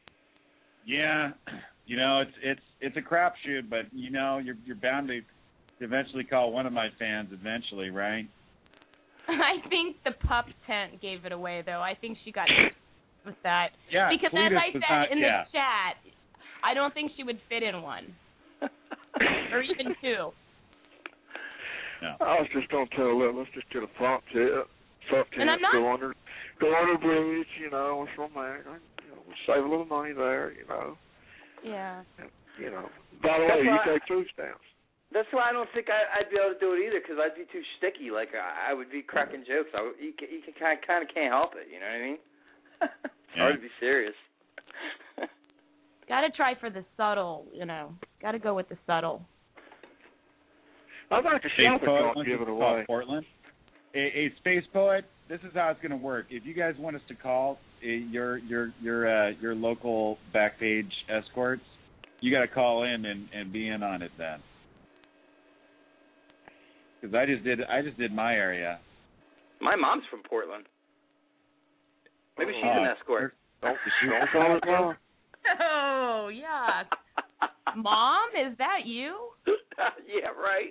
Yeah. It's a crapshoot, but you're bound to eventually call one of my fans eventually, right? I think the pup tent gave it away, though. I think she got with that. Yeah, because Cletus as I was said not, in yeah. the chat, I don't think she would fit in one. Or even two. No. I was just gonna tell them, let's just get a front tip. And I'm not. Go under the bridge, you know, what's wrong there? We'll save a little money there, you know. Yeah. And, you know. By the way, you take food stamps. That's why I don't think I'd be able to do it either, because I'd be too sticky. Like, I would be cracking jokes. You kind of can't help it, you know what I mean? It's hard to be serious. Got to try for the subtle, you know. Got to go with the subtle. I'd like to Space Poet, give it away. Portland. A Space Poet, this is how it's going to work. If you guys want us to call your local Backpage escorts, you got to call in and be in on it then. Because I just did my area. My mom's from Portland. Maybe she's an escort. Don't call her mom. Oh, yeah. Mom, is that you? Yeah, right.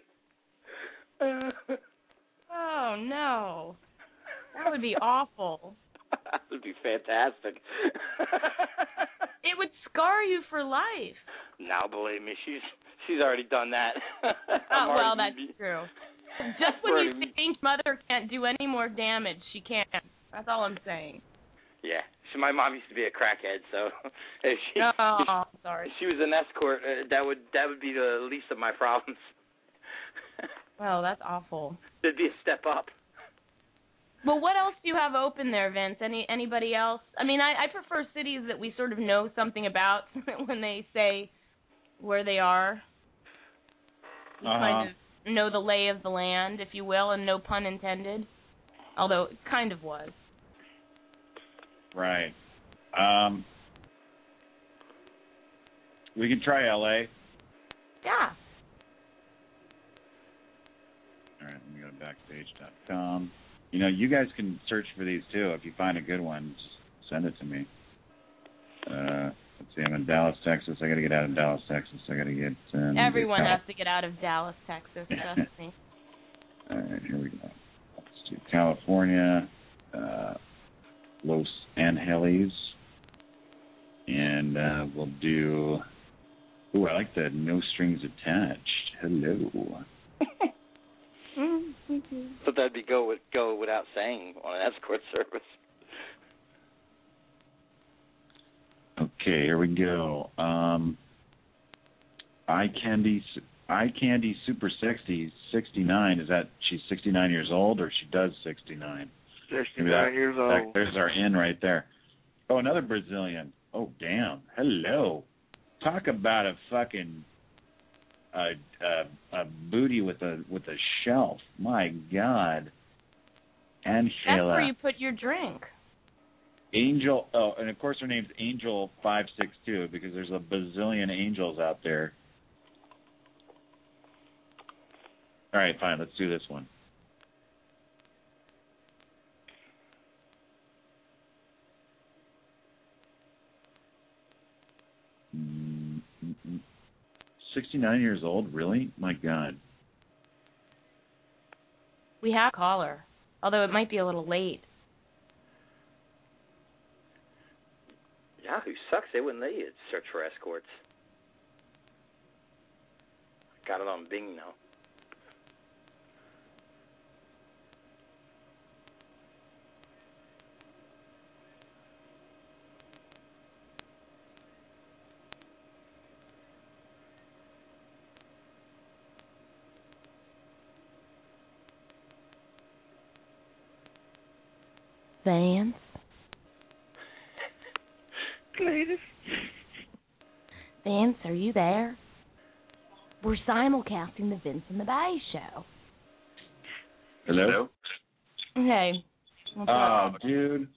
Oh, no. That would be awful. That would be fantastic. It would scar you for life. Now, believe me, she's already done that. Oh, well, that's true. Just when you think mother can't do any more damage, she can't. That's all I'm saying. Yeah. My mom used to be a crackhead, so if she, sorry. If she was an escort, that would be the least of my problems. Well, that's awful. It'd be a step up. Well, what else do you have open there, Vince? Anybody else? I mean, I prefer cities that we sort of know something about when they say where they are. We kind of know the lay of the land, if you will, and no pun intended. Although it kind of was. Right. We can try LA. Yeah. All right, let me go to Backpage.com. You know, you guys can search for these too. If you find a good one, just send it to me. Let's see, I'm in Dallas, Texas. I got to get out of Dallas, Texas. I got to get. Everyone has to get out of Dallas, Texas. Trust me. All right, here we go. Let's do California, Los Angeles, and we'll do. Ooh, I like the no strings attached. Hello. But that'd be go without saying on an escort service. Okay, here we go. Eye Candy Super Sexy 69. Is that she's 69 years old or she does 69? 69 years old. There's our in right there. Oh, another Brazilian. Oh, damn. Hello. Talk about a fucking a booty with a shelf. My God. Angela. That's where you put your drink. Angel. Oh, and of course her name's Angel 562 because there's a bazillion angels out there. All right, fine. Let's do this one. Mm-mm. 69 years old, really? My God. We have a caller, although it might be a little late. Yahoo sucks. They wouldn't let you search for escorts. Got it on Bing now. Vance? Cletus? Vince, are you there? We're simulcasting the Vince and the Bay show. Hello? Hey. Oh, dude.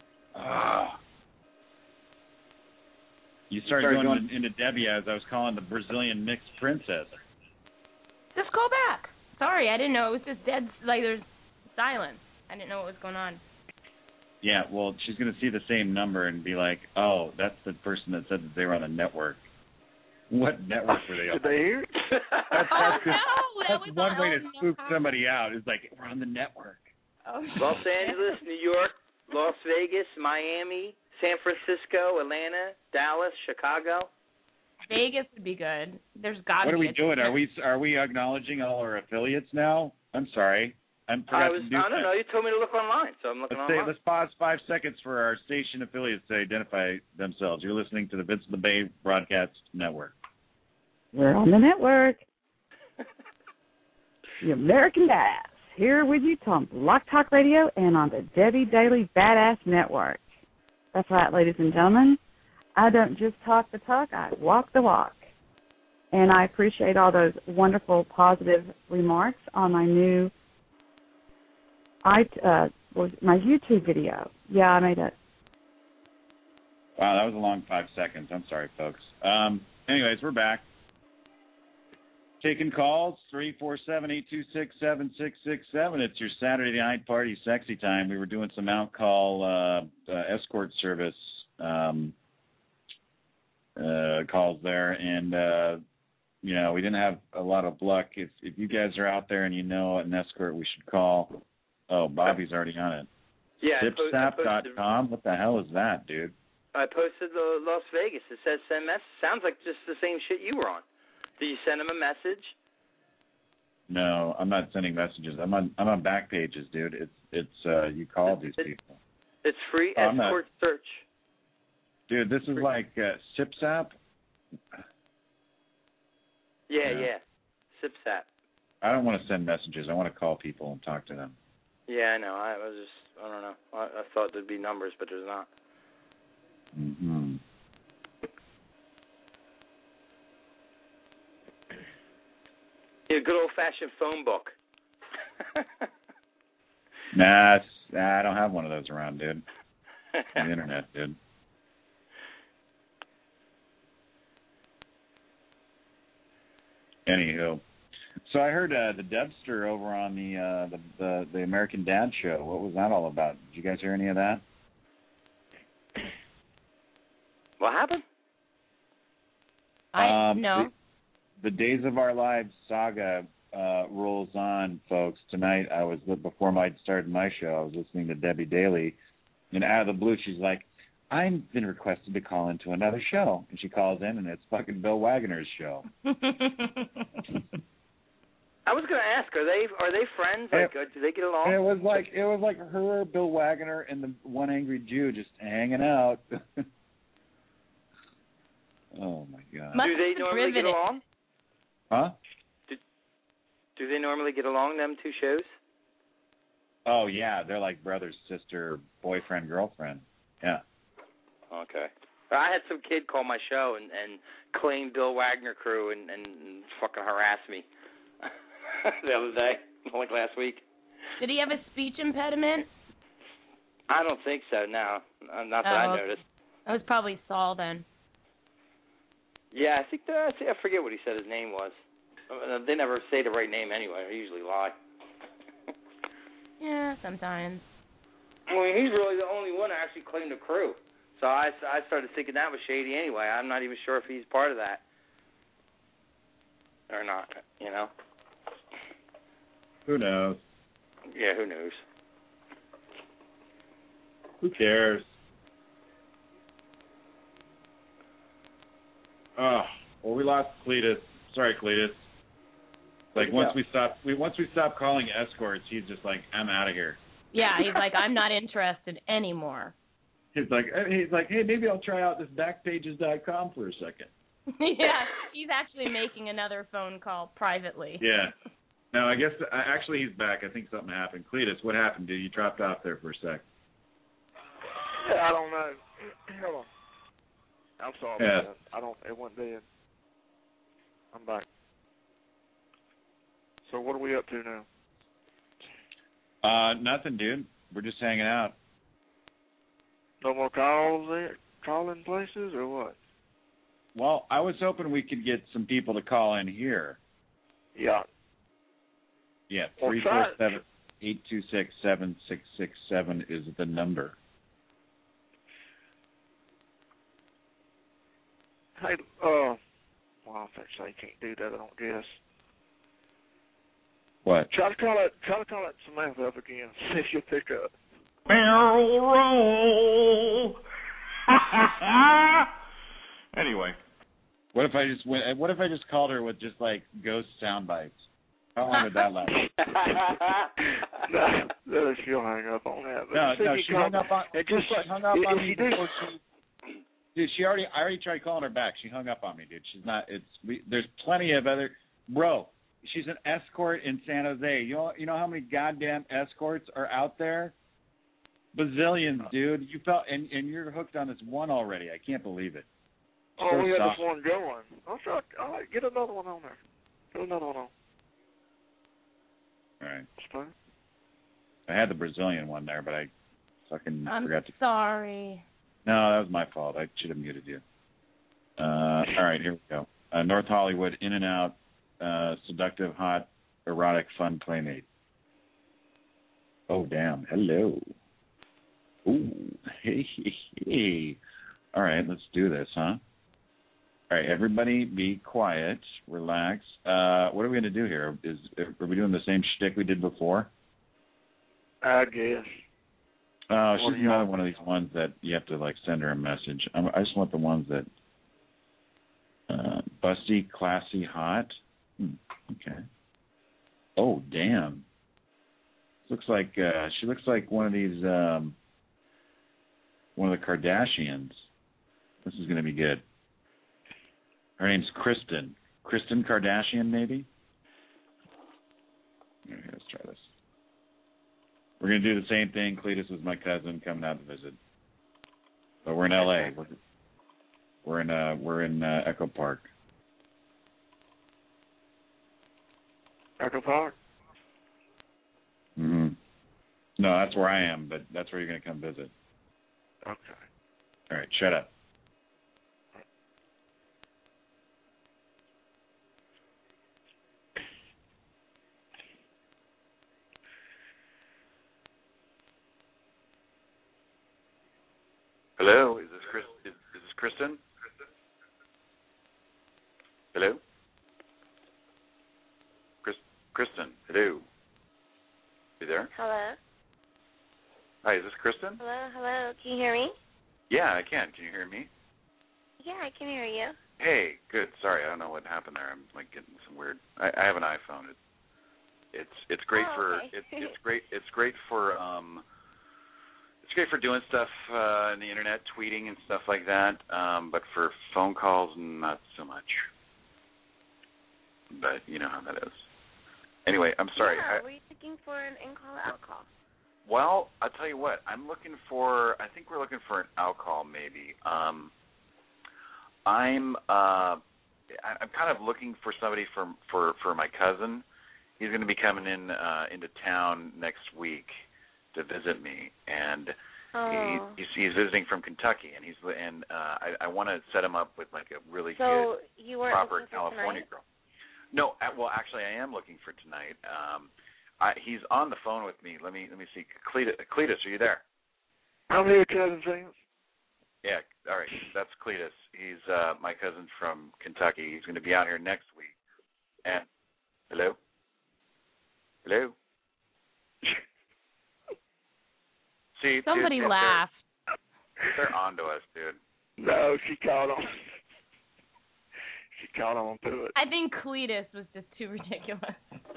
You started going into Debbie as I was calling the Brazilian mixed princess. Just call back. Sorry, I didn't know. It was just dead, like there's silence. I didn't know what was going on. Yeah, well, she's going to see the same number and be like, oh, that's the person that said that they were on a network. What network were they on? Did they hear it? Oh, no, That's one way to spook somebody out. Is like, we're on the network. Los Angeles, New York, Las Vegas, Miami, San Francisco, Atlanta, Dallas, Chicago. Vegas would be good. There's got to be. What are we doing? Are we acknowledging all our affiliates now? I'm sorry. I don't know. You told me to look online, so I'm looking online. Let's pause 5 seconds for our station affiliates to identify themselves. You're listening to the Vince of the Bay Broadcast Network. We're on the network. The American Badass, here with you on Block Talk Radio and on the Debbie Daily Badass Network. That's right, ladies and gentlemen. I don't just talk the talk, I walk the walk. And I appreciate all those wonderful, positive remarks on my new my YouTube video. Yeah, I made it. Wow, that was a long 5 seconds. I'm sorry, folks. Anyways, we're back. Taking calls, 347-826-7667. It's your Saturday night party sexy time. We were doing some out-call escort service calls there, and we didn't have a lot of luck. If you guys are out there and you know an escort we should call, Bobby's already on it. Yeah, Tipsap.com. What the hell is that, dude? I posted the Las Vegas. It says send message. Sounds like just the same shit you were on. Did you send him a message? No, I'm not sending messages. I'm on back pages, dude. It's you call these people. It's free escort search. Dude, this is like SipSap. Yeah. SipSap. I don't want to send messages. I want to call people and talk to them. Yeah, I know. I don't know. I thought there'd be numbers, but there's not. Mm-hmm. A good old-fashioned phone book. Nah, I don't have one of those around, dude. The internet, dude. Anywho, so I heard the Debster over on the American Dad show. What was that all about? Did you guys hear any of that? What happened? No. The Days of Our Lives saga rolls on, folks. Tonight, before I started my show, I was listening to Debbie Daly, and out of the blue, she's like, I've been requested to call into another show. And she calls in, and it's fucking Bill Wagner's show. I was going to ask, are they friends? Like, do they get along? It was like her, Bill Wagner, and the one angry Jew just hanging out. Oh my God! Do they normally get along? Huh? Do they normally get along, them two shows? Oh yeah, they're like brother, sister, boyfriend, girlfriend. Yeah. Okay. I had some kid call my show and claim Bill Wagner crew and fucking harass me the other day, like last week. Did he have a speech impediment? I don't think so, no. Not that I noticed. That was probably Saul then. Yeah, I forget what he said his name was. They never say the right name anyway. I usually lie. Yeah, sometimes. I mean, he's really the only one that actually claimed a crew. So I started thinking that was shady anyway. I'm not even sure if he's part of that or not, you know. Who knows? Yeah, who knows? Who cares? Oh, well, we lost Cletus. Sorry, Cletus. Like once we stop calling escorts, he's just like, I'm out of here. Yeah, he's like, I'm not interested anymore. He's like, hey, maybe I'll try out this Backpages.com for a second. Yeah, he's actually making another phone call privately. Yeah. No, I guess actually he's back. I think something happened. Cletus, what happened, dude? You dropped off there for a sec. I don't know. Hold on. I'm sorry about that. It wasn't dead. I'm back. So what are we up to now? Nothing, dude. We're just hanging out. No more calls there? Calling places or what? Well, I was hoping we could get some people to call in here. Yeah. Yeah, 347-826-7667 is the number. Hey, well, I say can't do that, I don't guess. What? Try to call it Samantha up again. See if she'll pick up. Barrel roll. Anyway. What if I just called her with just like ghost sound bites? How long would that last? No, she'll hang up on that. No, she hung up on. It just hung up on me before she. Dude, I already tried calling her back. She hung up on me, dude. She's not. There's plenty of other. Bro, she's an escort in San Jose. You know how many goddamn escorts are out there? Bazillions, dude. You felt and you're hooked on this one already. I can't believe it. Oh, we got this one going. I'll get another one on there. Put another one on. All right. I had the Brazilian one there, but I fucking forgot to. Sorry. No, that was my fault. I should have muted you. All right, here we go. North Hollywood, in and out, seductive, hot, erotic, fun playmate. Oh, damn. Hello. Ooh. Hey. All right, let's do this, huh? All right, everybody be quiet, relax. What are we going to do here? Are we doing the same shtick we did before? I guess. Oh, she's another one of these ones that you have to, like, send her a message. I just want the ones that busty, classy, hot. Okay. Oh, damn. Looks like she looks like one of these one of the Kardashians. This is going to be good. Her name's Kristen. Kristen Kardashian, maybe? Okay, let's try this. We're going to do the same thing. Cletus is my cousin coming out to visit. But we're in L.A. We're in Echo Park. Echo Park? Mm-hmm. No, that's where I am, but that's where you're going to come visit. Okay. All right, shut up. Hello, is this Kristen? Hello? Kristen, hello. You there? Hello? Hi, is this Kristen? Hello. Can you hear me? Yeah, I can. Can you hear me? Yeah, I can hear you. Hey, good. Sorry, I don't know what happened there. I'm like getting some weird. I have an iPhone. It's great for okay. it's great for it's great for doing stuff on the internet, tweeting and stuff like that. But for phone calls, not so much. But you know how that is. Anyway, I'm sorry. Yeah, were you looking for an in-call, out-call? Well, I'll tell you what. I think we're looking for an out-call, maybe. I'm kind of looking for somebody for my cousin. He's going to be coming into town next week to visit me, and he's visiting from Kentucky, and I want to set him up with like a really good, proper California girl. No, well, actually, I am looking for tonight. He's on the phone with me. Let me see. Cletus, are you there? I'm here, cousin James. Yeah, all right. That's Cletus. He's my cousin from Kentucky. He's going to be out here next week. And hello? See, somebody dude, laughed. They're onto us, dude. No, she caught on. She caught on to it. I think Cletus was just too ridiculous.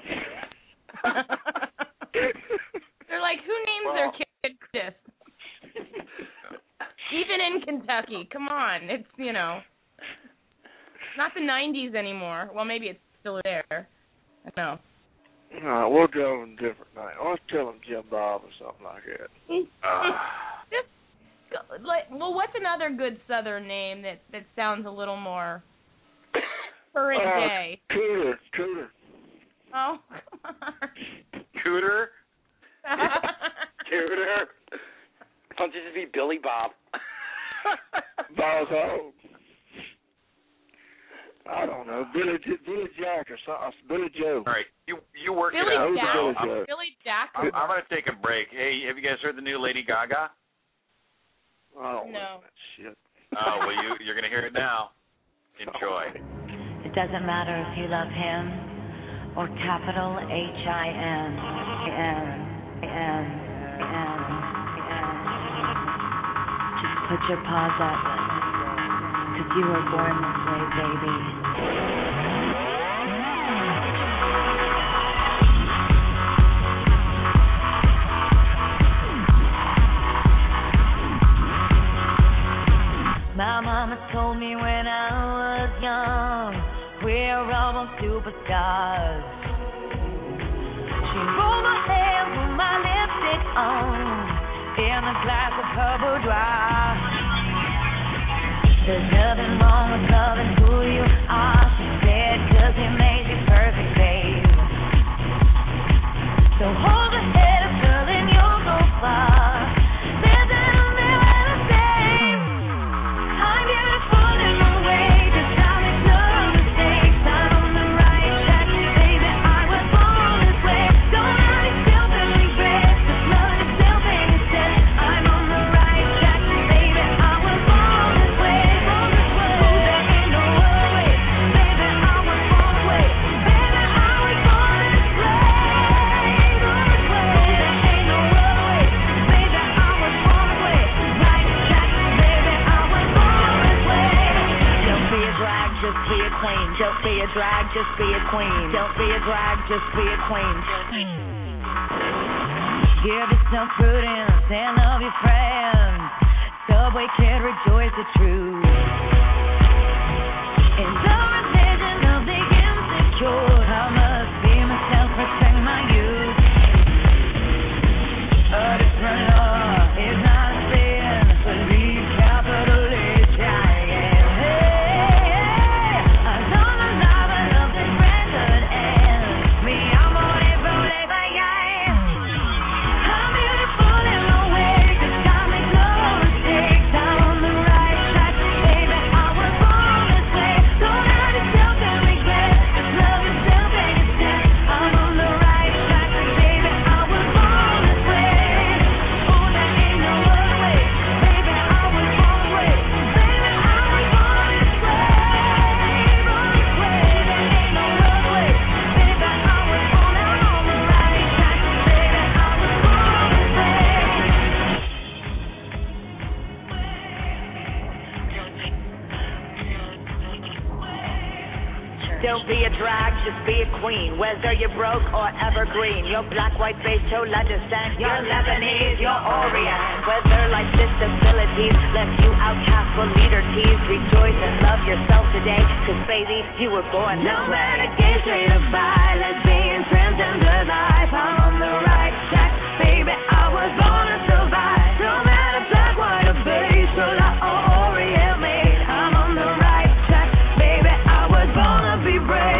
They're like, who names their kid Cletus? Even in Kentucky. Come on. It's, not the 90s anymore. Well, maybe it's still there. I don't know. No, we'll go on a different night. Let's tell them Jim Bob or something like that. Well, what's another good Southern name that sounds a little more current day? Cooter. Oh, come on. Cooter? Cooter? Don't you just be Billy Bob? Bob's home. I don't know. Billy Jack or something. Billy Joe. All right, you work Billy it out. Jack. Billy Jack. I'm going to take a break. Hey, have you guys heard the new Lady Gaga? I don't know that shit. Oh, well, you're going to hear it now. Enjoy. It doesn't matter if you love him or capital HIN. Just put your paws up, 'cause you were born this way, baby. My mama told me when I was young, we're almost superstars. She rolled my hair with my lipstick on, in a glass of her boudoir. There's nothing wrong with loving who you are, she said, 'cause he made you perfect, babe. So hold your head up, girl, and you'll go far. Don't be a drag, just be a queen. Don't be a drag, just be a queen. Give yourself prudence and love your friends. Subway kid, rejoice the truth. In the religion of the insecure, I must be myself, protect my youth. A different law is not a sin, believe capital H-I-N. Don't be a drag, just be a queen. Whether you're broke or evergreen, your black, white, beige, chola descent, you're Lebanese, you're Orient. Whether life's disabilities left you outcast or leader teased, rejoice and love yourself today, 'cause baby, you were born this way. No matter gay, straight or bi, lesbian, transgender life, I'm on the right track, baby, I was born to survive. No matter black, white, or beige, chola or Orient made, I'm on the right track, baby, I was born to be brave.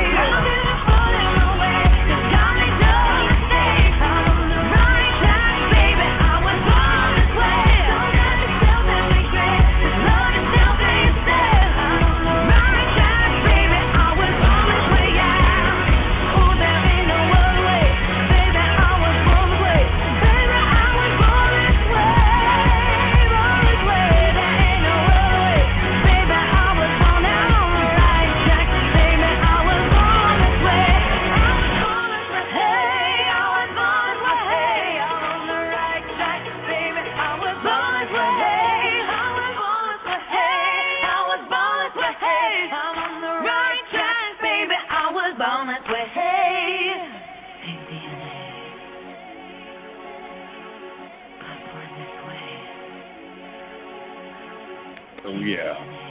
Oh, yeah.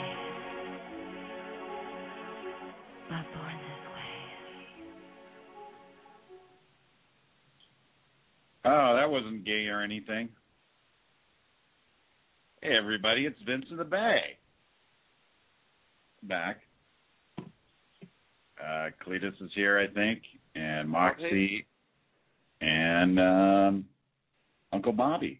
Oh, that wasn't gay or anything. Hey, everybody, it's Vince in the Bay. Back. Cletus is here, I think, and Moxie, and Uncle Bobby.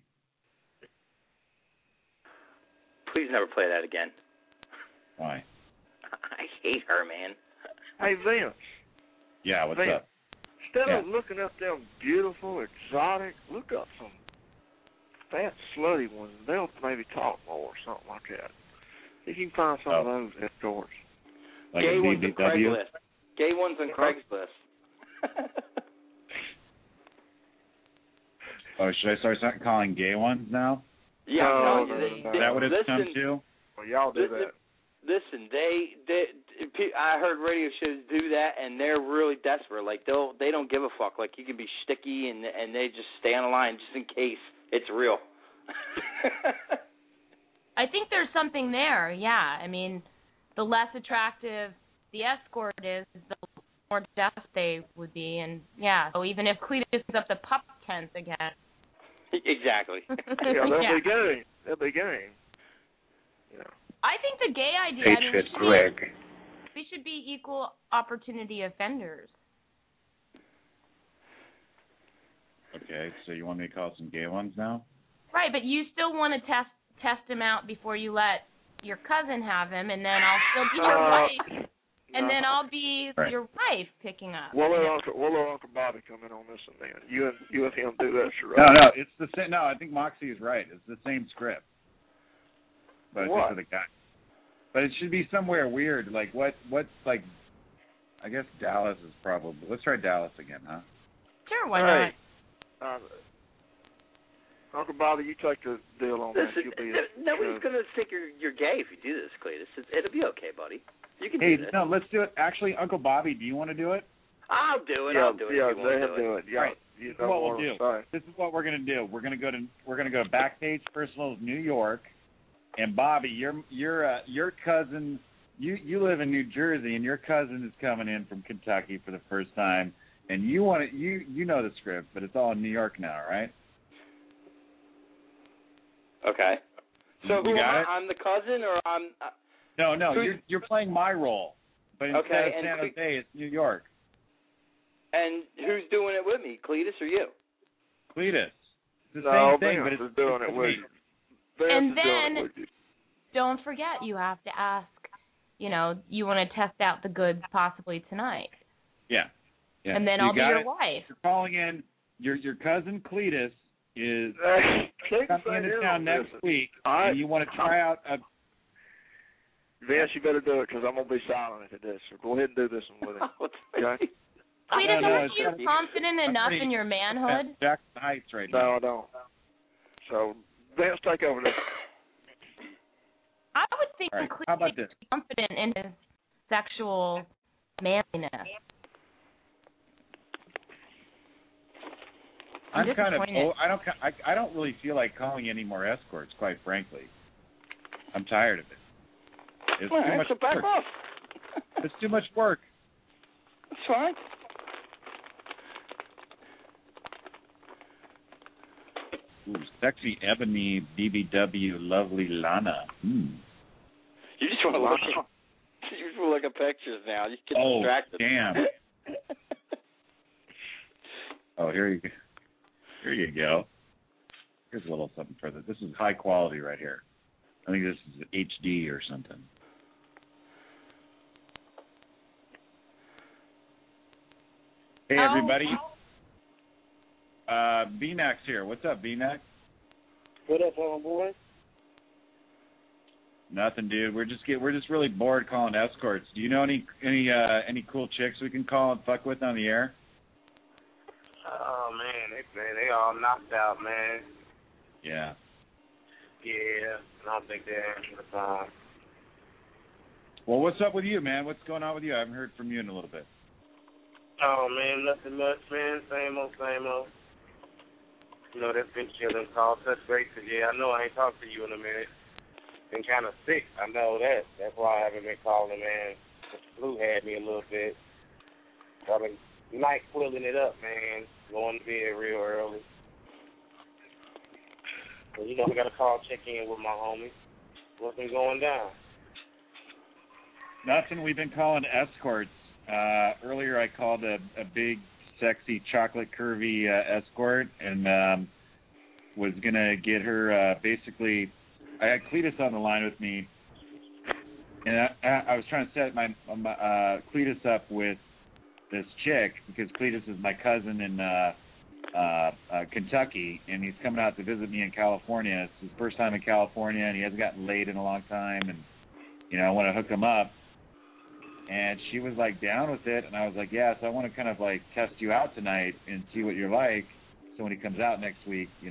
Please never play that again. Why? I hate her, man. Hey, Vince. Yeah, what's Vince, up? Instead of looking up them beautiful, exotic, look up some fat, slutty ones. They'll maybe talk more or something like that. You can find some of those escorts. Like gay a ones on BBW? Craigslist. Gay ones on Craigslist. Oh, should I start calling gay ones now? Yeah, no. Is that what it's come to? Well, y'all do that. Listen, I heard radio shows do that, and they're really desperate. Like they don't give a fuck. Like you can be sticky, and they just stay on the line just in case it's real. I think there's something there. Yeah, I mean, the less attractive the escort is, the more desperate they would be, and yeah. So even if Cletus is up the pup tent again. Exactly. Yeah, they'll be game. You know. I think the gay idea. Patriot Greg. We should be equal opportunity offenders. Okay, so you want me to call some gay ones now? Right, but you still want to test him out before you let your cousin have him, and then I'll still be your wife, and then I'll be your wife picking up. We'll let Uncle Bobby come in on this one then. You and him do that charade. No, it's the same. No, I think Moxie is right. It's the same script, but what? For the guy. But it should be somewhere weird. Like what's like? I guess Dallas is probably. Let's try Dallas again, huh? Sure, why not? Uncle Bobby, you take the deal on this. Nobody's going to think you're gay if you do this, Cletus. It'll be okay, buddy. You can do this. No, let's do it. Actually, Uncle Bobby, do you want to do it? I'll do it. Yeah, I'll do it. Yeah, if you want to do it. Yeah. Right. This is what we'll do. This is what we're going to do. We're going to go to Backstage Personals New York, and Bobby, your cousin. You live in New Jersey, and your cousin is coming in from Kentucky for the first time, and you want it. You know the script, but it's all in New York now, right? Okay. So who am I? I'm the cousin, or I'm? No. You're playing my role, but instead of San Jose, it's New York. And who's doing it with me, Cletus or you? Cletus. It's the same thing, but it's doing it with you. And then don't forget, you have to ask. You want to test out the goods possibly tonight. Yeah. And then I'll be your wife. You're calling in. Your cousin Cletus is coming into town next week, and you want to try out a. Vince, you better do it because I'm gonna be silent if it does. So go ahead and do this one with him. Okay. Cletus, aren't you confident enough in your manhood? Jackson Heights right now. No, I don't. So Vince, take over this. I would think Cletus is confident in his sexual manliness. I'm kind of. I don't really feel like calling any more escorts, quite frankly. I'm tired of it. It's too much back work. off. It's too much work. It's fine. Ooh, sexy ebony BBW, lovely Lana. You just want to look. You just want to look at pictures now. You get distracted. Damn. Oh, here you go. Here's a little something for this. This is high quality right here. I think this is HD or something. Hey, everybody. B-Nax here. What's up, B-Nax? What up, homeboy? Nothing, dude. We're just really bored calling escorts. Do you know any cool chicks we can call and fuck with on the air? Oh man, they all knocked out, man. Yeah. Yeah, I don't think they're answering the phone. Well, what's up with you, man? What's going on with you? I haven't heard from you in a little bit. Oh man, nothing much, man. Same old, same old. That's been chilling. Call, touch base. Yeah, I know I ain't talked to you in a minute. Been kind of sick. I know that. That's why I haven't been calling, man. The flu had me a little bit. I've been night quilling it up, man. Going to bed real early. So, I got to call, check in with my homie. What's been going down? Nothing. We've been calling escorts. Earlier I called a big, sexy, chocolate curvy escort and was going to get her basically. I had Cletus on the line with me, and I was trying to set my Cletus up with this chick because Cletus is my cousin in Kentucky, and he's coming out to visit me in California. It's his first time in California, and he hasn't gotten laid in a long time, and I want to hook him up. And she was like down with it, and I was like, yeah, so I want to kind of like test you out tonight and see what you're like. So when he comes out next week, if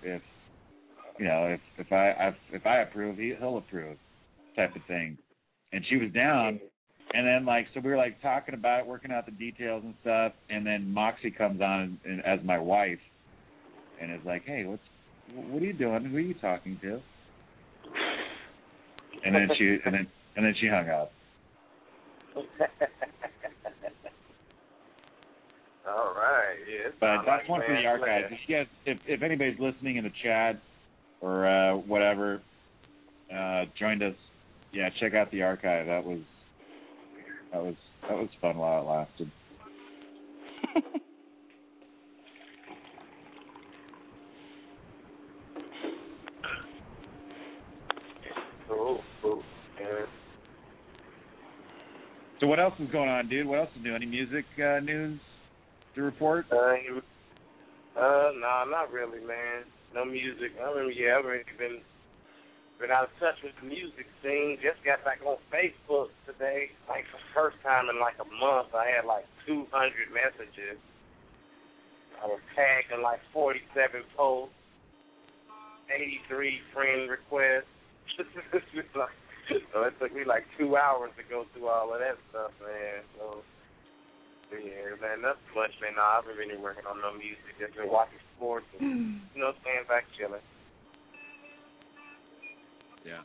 I approve, he'll approve, type of thing. And she was down, and then like so we were like talking about it, working out the details and stuff, and then Moxie comes on as my wife, and is like, hey, what are you doing? Who are you talking to? And then she hung up. All right, yeah. But that's one for the archives. If anybody's listening in the chat or whatever, joined us, yeah, check out the archive. That was fun while it lasted. Cool. Yeah. So what else is going on, dude? What else is new? Any music news to report? No, not really, man. No music. I've already been out of touch with the music scene. Just got back on Facebook today. Like for the first time in like a month, I had like 200 messages. I was tagged in like 47 posts, 83 friend requests. So it took me like 2 hours to go through all of that stuff, man. So, yeah, man, not too much, man. No, I haven't been working on no music. Just been watching sports and, staying back chilling. Yeah.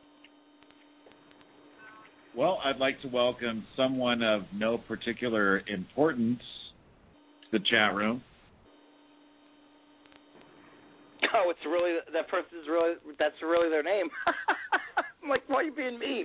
Well, I'd like to welcome someone of no particular importance to the chat room. Oh, it's really that person's really that's really their name. I'm like, why are you being mean?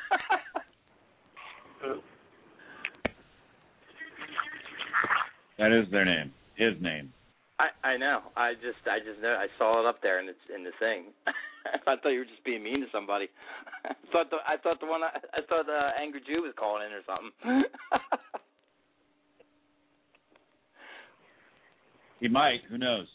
That is their name. His name. I know. I just know. I saw it up there and it's in the thing. I thought you were just being mean to somebody. I thought the Angry Jew was calling in or something. He might. Who knows?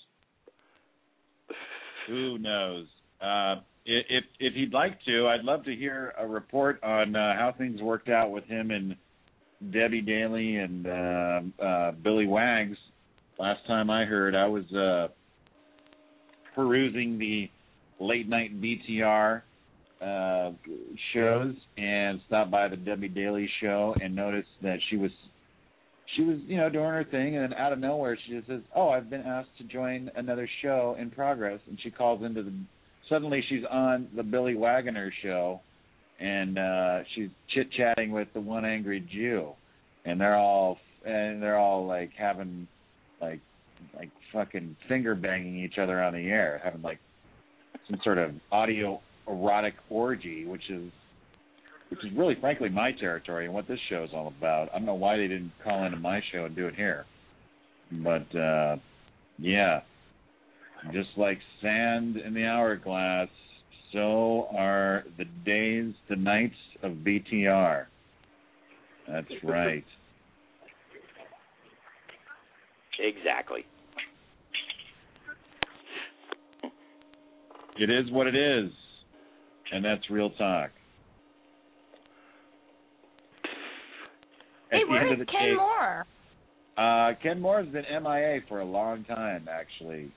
Who knows? If he'd like to, I'd love to hear a report on how things worked out with him and Debbie Daly and Billy Wags. Last time I heard, I was perusing the late night BTR shows and stopped by the Debbie Daly show and noticed that she was doing her thing, and then out of nowhere she just says, "Oh, I've been asked to join another show in progress," and she calls into suddenly she's on the Billy Wagner show, and she's chit-chatting with the one Angry Jew, and they're all like having like fucking finger banging each other on the air, having like some sort of audio erotic orgy, which is really, frankly, my territory and what this show is all about. I don't know why they didn't call into my show and do it here. But, yeah, just like sand in the hourglass, so are the days, the nights of BTR. That's right. Exactly. It is what it is, and that's real talk. Hey, where is Ken Moore? Ken Moore has been MIA for a long time, actually.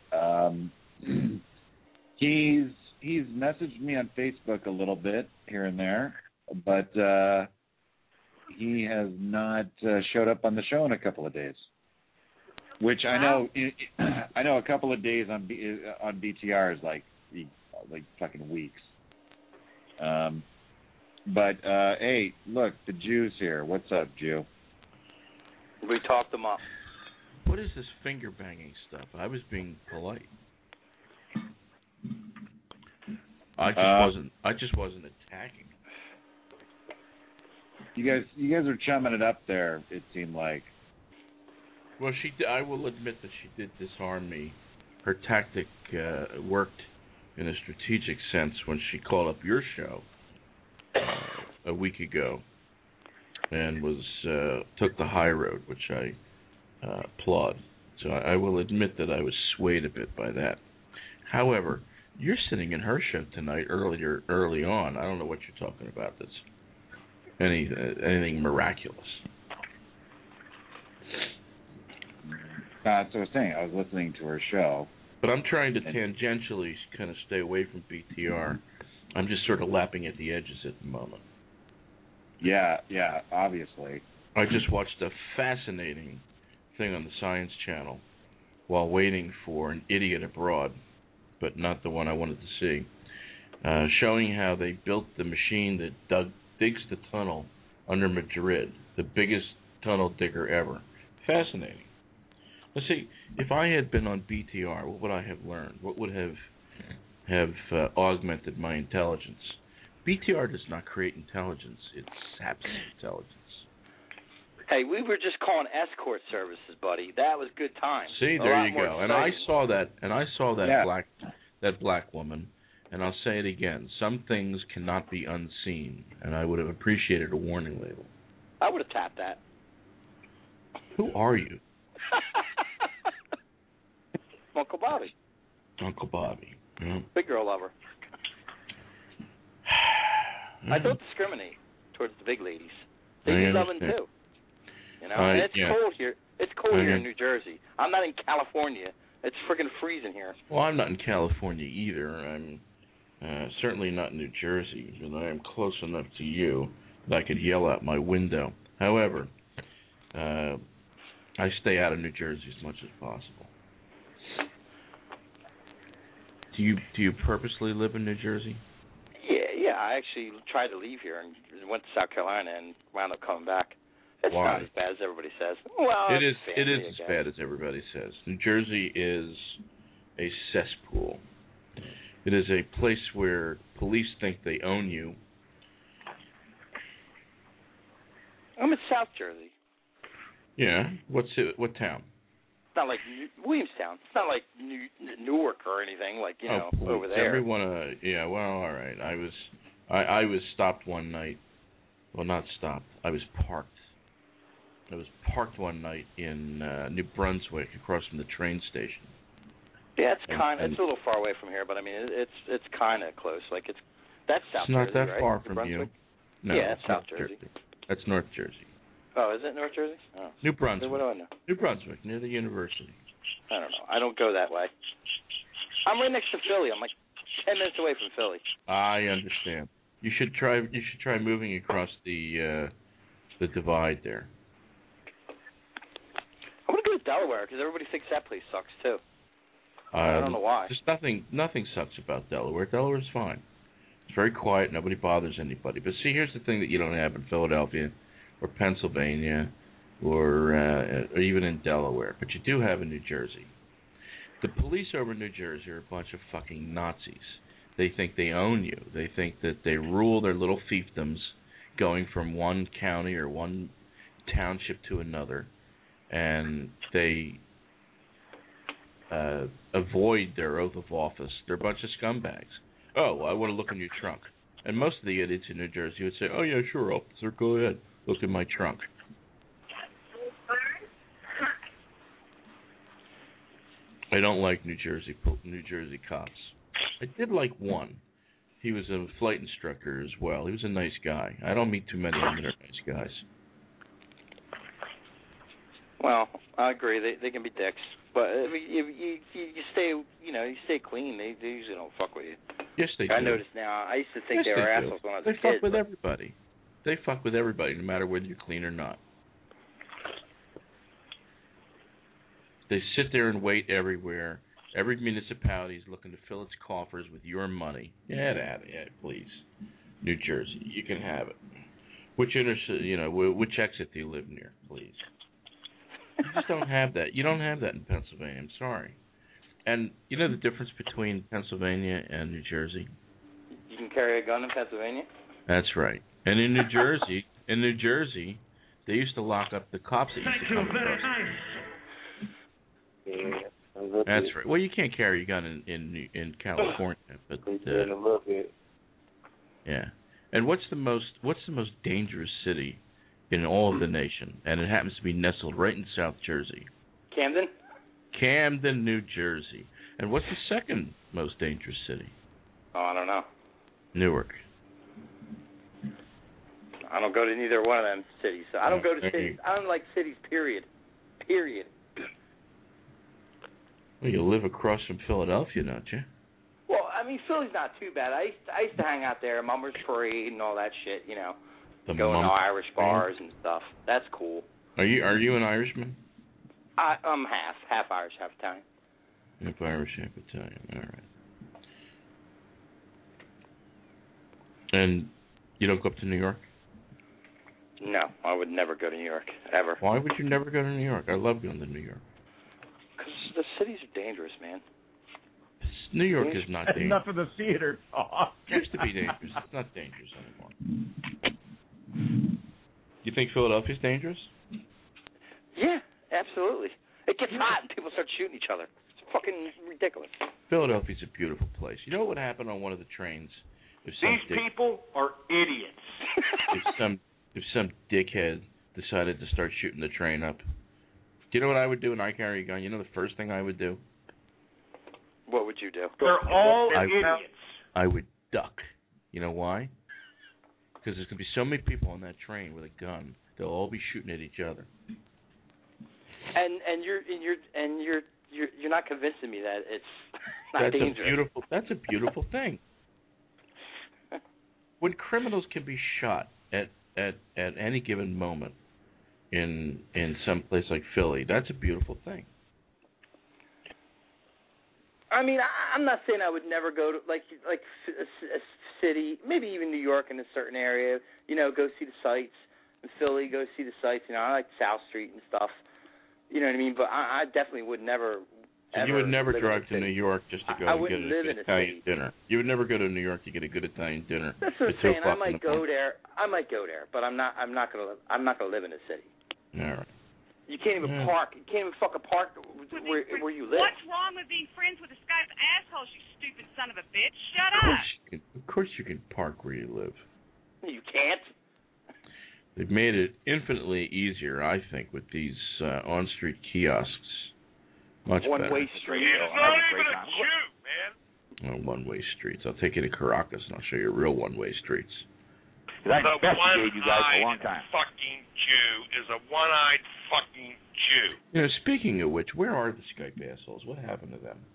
He's messaged me on Facebook a little bit here and there, but he has not showed up on the show in a couple of days. Which I know a couple of days on BTR is like fucking weeks. But hey, look, the Jew's here. What's up, Jew? We talked them up. What is this finger banging stuff? I was being polite. I just wasn't attacking. You guys are chumming it up there. It seemed like. Well, I will admit that she did disarm me. Her tactic worked in a strategic sense when she called up your show a week ago and took the high road, which I applaud. So I will admit that I was swayed a bit by that. However, you're sitting in her show tonight early on. I don't know what you're talking about. anything miraculous. That's what I was saying. I was listening to her show. But I'm trying to tangentially kind of stay away from BTR. I'm just sort of lapping at the edges at the moment. Yeah, obviously. I just watched a fascinating thing on the Science Channel while waiting for An Idiot Abroad, but not the one I wanted to see, showing how they built the machine that digs the tunnel under Madrid, the biggest tunnel digger ever. Fascinating. Let's see, if I had been on BTR, what would I have learned? What would have augmented my intelligence? BTR does not create intelligence; it saps intelligence. Hey, we were just calling escort services, buddy. That was good time. See, there you go. And I saw that, that black woman, and I'll say it again. Some things cannot be unseen, and I would have appreciated a warning label. I would have tapped that. Who are you? Uncle Bobby. Uncle Bobby. Yeah. Big girl lover. I don't discriminate towards the big ladies. They need loving too. You know, and it's cold here. It's cold here in New Jersey. I'm not in California. It's freaking freezing here. Well, I'm not in California either. I'm certainly not in New Jersey, but I am close enough to you that I could yell out my window. However, I stay out of New Jersey as much as possible. Do you purposely live in New Jersey? Yeah. I actually tried to leave here and went to South Carolina and wound up coming back. It's Why? not as bad as everybody says. Well, it is. Family, It is as bad as everybody says. New Jersey is a cesspool. It is a place where police think they own you. I'm in South Jersey. Yeah. What town? It's not like Williamstown. It's not like Newark or anything like over there. Everyone. Yeah. Well, all right. I was stopped one night. Well, not stopped. I was parked. I was parked one night in New Brunswick, across from the train station. Yeah, it's a little far away from here, but I mean it's kind of close. Like that's South Jersey, It's not that right? far New from Brunswick? you. No, yeah, it's South Jersey. That's North Jersey. Oh, is it North Jersey? Oh. New Brunswick. What do I know? New Brunswick, near the university. I don't know. I don't go that way. I'm right next to Philly. I'm like 10 minutes away from Philly. I understand. You should try moving across the divide there. I'm gonna go to Delaware because everybody thinks that place sucks too. I don't know why. There's nothing sucks about Delaware. Delaware's fine. It's very quiet. Nobody bothers anybody. But see, here's the thing that you don't have in Philadelphia, or Pennsylvania, or even in Delaware, but you do have in New Jersey. The police over in New Jersey are a bunch of fucking Nazis. They think they own you. They think that they rule their little fiefdoms, going from one county or one township to another, and they avoid their oath of office. They're a bunch of scumbags. Oh, well, I want to look in your trunk. And most of the idiots in New Jersey would say, oh, yeah, sure, officer, go ahead. Look in my trunk. I don't like New Jersey cops. I did like one. He was a flight instructor as well. He was a nice guy. I don't meet too many of them that are nice guys. Well, I agree. They can be dicks, but if you stay clean. They usually don't fuck with you. Yes, they do. I noticed now. I used to think they were assholes when I was a kid. They fuck with everybody. They fuck with everybody, no matter whether you're clean or not. They sit there and wait everywhere. Every municipality is looking to fill its coffers with your money. Get out of here, please. New Jersey, you can have it. Which exit do you live near, please? You just don't have that. You don't have that in Pennsylvania. I'm sorry. And you know the difference between Pennsylvania and New Jersey? You can carry a gun in Pennsylvania? That's right. And in New Jersey, they used to lock up the cops that used to come across. Yeah, that's right. Well, you can't carry a gun in California, but yeah. And what's the most dangerous city in all of the nation? And it happens to be nestled right in South Jersey. Camden, New Jersey. And what's the second most dangerous city? Oh, I don't know. Newark. I don't go to neither one of them cities. So I don't go to cities. I don't like cities, period. Period. Well, you live across from Philadelphia, don't you? Well, I mean, Philly's not too bad. I used to hang out there, Mummers Parade and all that shit, you know. Going to Irish bars and stuff. That's cool. Are you an Irishman? I'm half Irish, half Italian. Half Irish, half Italian. All right. And you don't go up to New York? No, I would never go to New York, ever. Why would you never go to New York? I love going to New York. Because the cities are dangerous, man. New York is not dangerous. Enough of the theater talk. It used to be dangerous. It's not dangerous anymore. You think Philadelphia's dangerous? Yeah, absolutely. It gets hot and people start shooting each other. It's fucking ridiculous. Philadelphia's a beautiful place. You know what would happen on one of the trains? These people are idiots. if some dickhead decided to start shooting the train up. Do you know what I would do when I carry a gun? You know the first thing I would do? What would you do? They're all idiots. I would duck. You know why? Because there's going to be so many people on that train with a gun. They'll all be shooting at each other. And you're not convincing me that it's not dangerous. That's a beautiful thing. When criminals can be shot at any given moment in some place like Philly, that's a beautiful thing. I mean, I'm not saying I would never go to like a city, maybe even New York in a certain area. You know, go see the sights. In Philly, go see the sights. You know, I like South Street and stuff. You know what I mean? But I definitely would never. So you would never drive to New York just to go and get a good Italian dinner. You would never go to New York to get a good Italian dinner. That's what I'm saying. I might go there, but I'm not gonna live in a city. All right. You can't even park. You can't even fucking park where you live. What's wrong with being friends with this guy's assholes, you stupid son of a bitch? Shut up. Of course you can park where you live. You can't. They've made it infinitely easier, I think, with these on-street kiosks. Much better. One-way street. It's not even a Jew, man. Oh, one-way streets. I'll take you to Caracas and I'll show you real one-way streets. The one-eyed fucking Jew is a one-eyed fucking Jew. You know, speaking of which, where are the Skype assholes? What happened to them?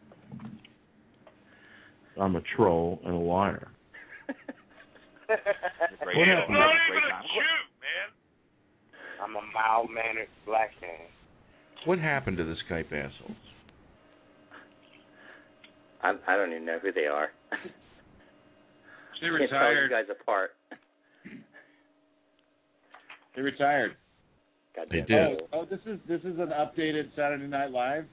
I'm a troll and a liar. It's not even a Jew, man. I'm a mild-mannered black man. What happened to the Skype assholes? I don't even know who they are. They retired. Can't tell you guys apart. They retired. They did. Oh, this is an updated Saturday Night Live.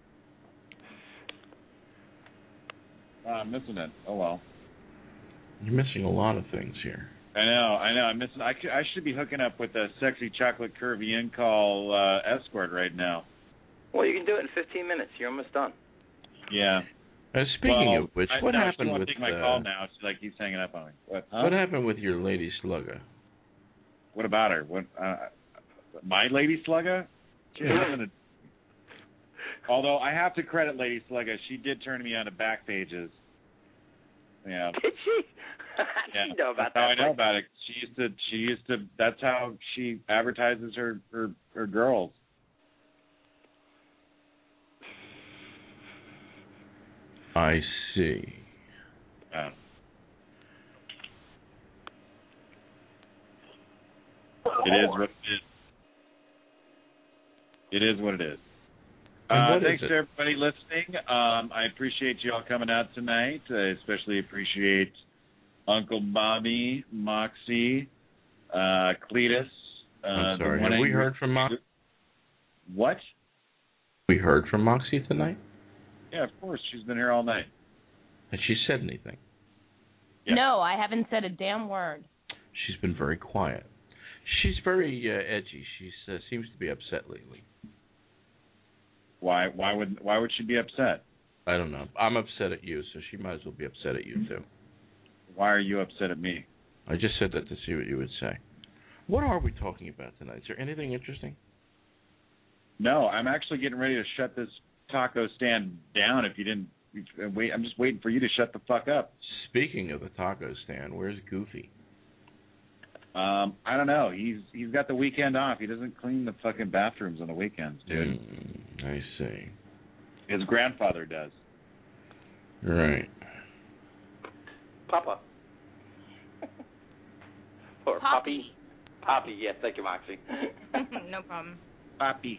I'm missing it. Oh well. You're missing a lot of things here. I know. I'm missing. I should be hooking up with a sexy chocolate curvy in-call escort right now. Well, you can do it in 15 minutes. You're almost done. Yeah. Speaking of which, what happened with? Take my call now. She's like, he's hanging up on me. What happened with your lady slugger? What about her? What? My lady slugger? Although I have to credit Lady Slugger, she did turn me on to back pages. Yeah. Did she? Yeah. You know about that's how that. I know about it. She used to. That's how she advertises her girls. I see. Yeah. It is what it is. It is what it is. Thanks to everybody listening. I appreciate you all coming out tonight. I especially appreciate Uncle Bobby, Moxie, Cletus. I'm sorry. Have we heard from Moxie? What? We heard from Moxie tonight? Yeah, of course. She's been here all night. Has she said anything? Yeah. No, I haven't said a damn word. She's been very quiet. She's very edgy. She seems to be upset lately. Why would she be upset? I don't know. I'm upset at you, so she might as well be upset at you too. Why are you upset at me? I just said that to see what you would say. What are we talking about tonight? Is there anything interesting? No, I'm actually getting ready to shut this taco stand down. If you didn't wait, I'm just waiting for you to shut the fuck up. Speaking of the taco stand, where's Goofy? I don't know. He's got the weekend off. He doesn't clean the fucking bathrooms on the weekends, dude. I see. His grandfather does. Right. Papa. Or Poppy. Poppy, yes, thank you, Moxie. No problem. Poppy.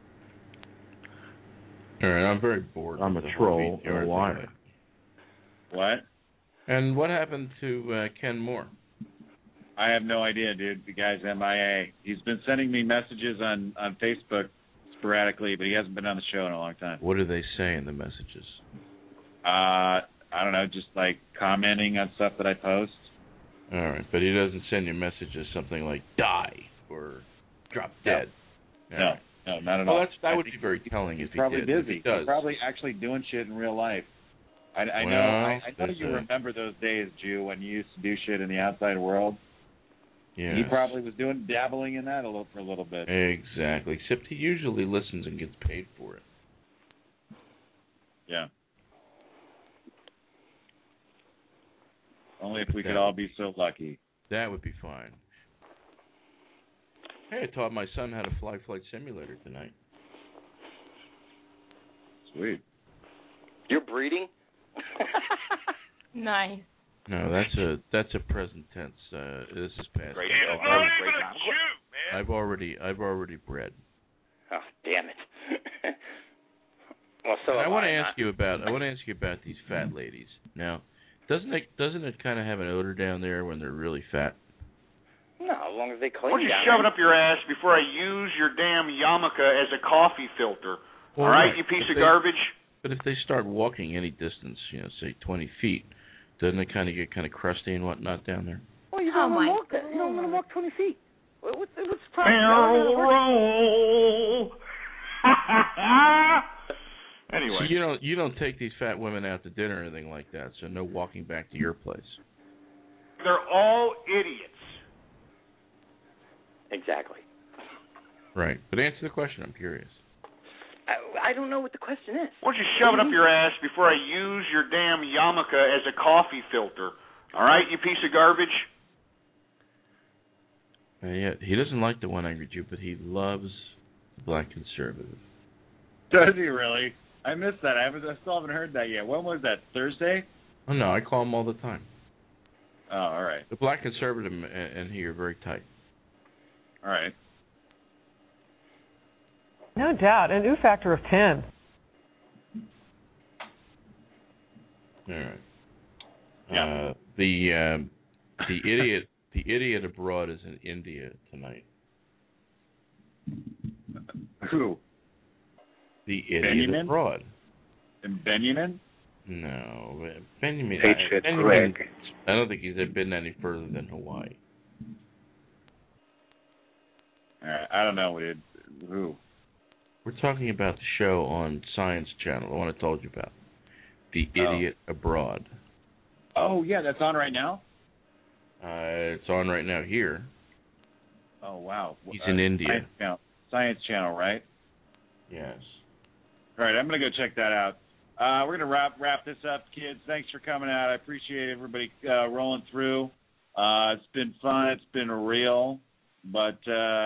All right, I'm very bored. I'm a troll and a liar. What? And what happened to Ken Moore? I have no idea, dude. The guy's MIA. He's been sending me messages on Facebook sporadically, but he hasn't been on the show in a long time. What do they say in the messages? I don't know, just like commenting on stuff that I post. All right, but he doesn't send you messages something like die or drop dead. No, not at all. Well, that would be very telling if he probably did. Busy. If he does. He's probably actually doing shit in real life. I Well, know you remember those days, Jew, when you used to do shit in the outside world. Yeah. He probably was dabbling in that for a little bit. Exactly. Except he usually listens and gets paid for it. Yeah. Only if we could all be so lucky. That would be fine. Hey, I taught my son how to fly flight simulator tonight. Sweet. You're breeding? Nice. No, that's a present tense. This is past. Great. It's not even a Jew, man. I've already bred. Oh, damn it. Well, so I want to ask you about these fat ladies. Now, doesn't it kind of have an odor down there when they're really fat? No, as long as they clean. Why don't you shove it up your ass before I use your damn yarmulke as a coffee filter? Well, all right, you piece of garbage. But if they start walking any distance, say 20 feet, doesn't it kind of get kind of crusty and whatnot down there? Well, you don't want to walk that. You don't want to walk 20 feet. What's the problem? Barrel roll. Anyway, so you don't take these fat women out to dinner or anything like that. So no walking back to your place. They're all idiots. Exactly. Right, but answer the question. I'm curious. I don't know what the question is. Why don't you shove it up your ass before I use your damn yarmulke as a coffee filter? All right, you piece of garbage. Yeah, he doesn't like the One Angry Jew, but he loves the Black Conservative. Does he really? I missed that. I still haven't heard that yet. When was that? Thursday? Oh no, I call him all the time. Oh, all right. The Black Conservative and he are very tight. All right. No doubt, an ooh factor of 10. All right. Yeah. The idiot abroad is in India tonight. Who? The idiot Benjamin? abroad. And Benjamin? No, Benjamin. Greg. I don't think he's been any further than Hawaii. All right. I don't know, dude. Who? We're talking about the show on Science Channel, the one I told you about. The Idiot Abroad. Oh, yeah, that's on right now? It's on right now here. Oh, wow. He's in India. Science Channel, right? Yes. All right, I'm going to go check that out. We're going to wrap this up, kids. Thanks for coming out. I appreciate everybody rolling through. It's been fun. It's been real. But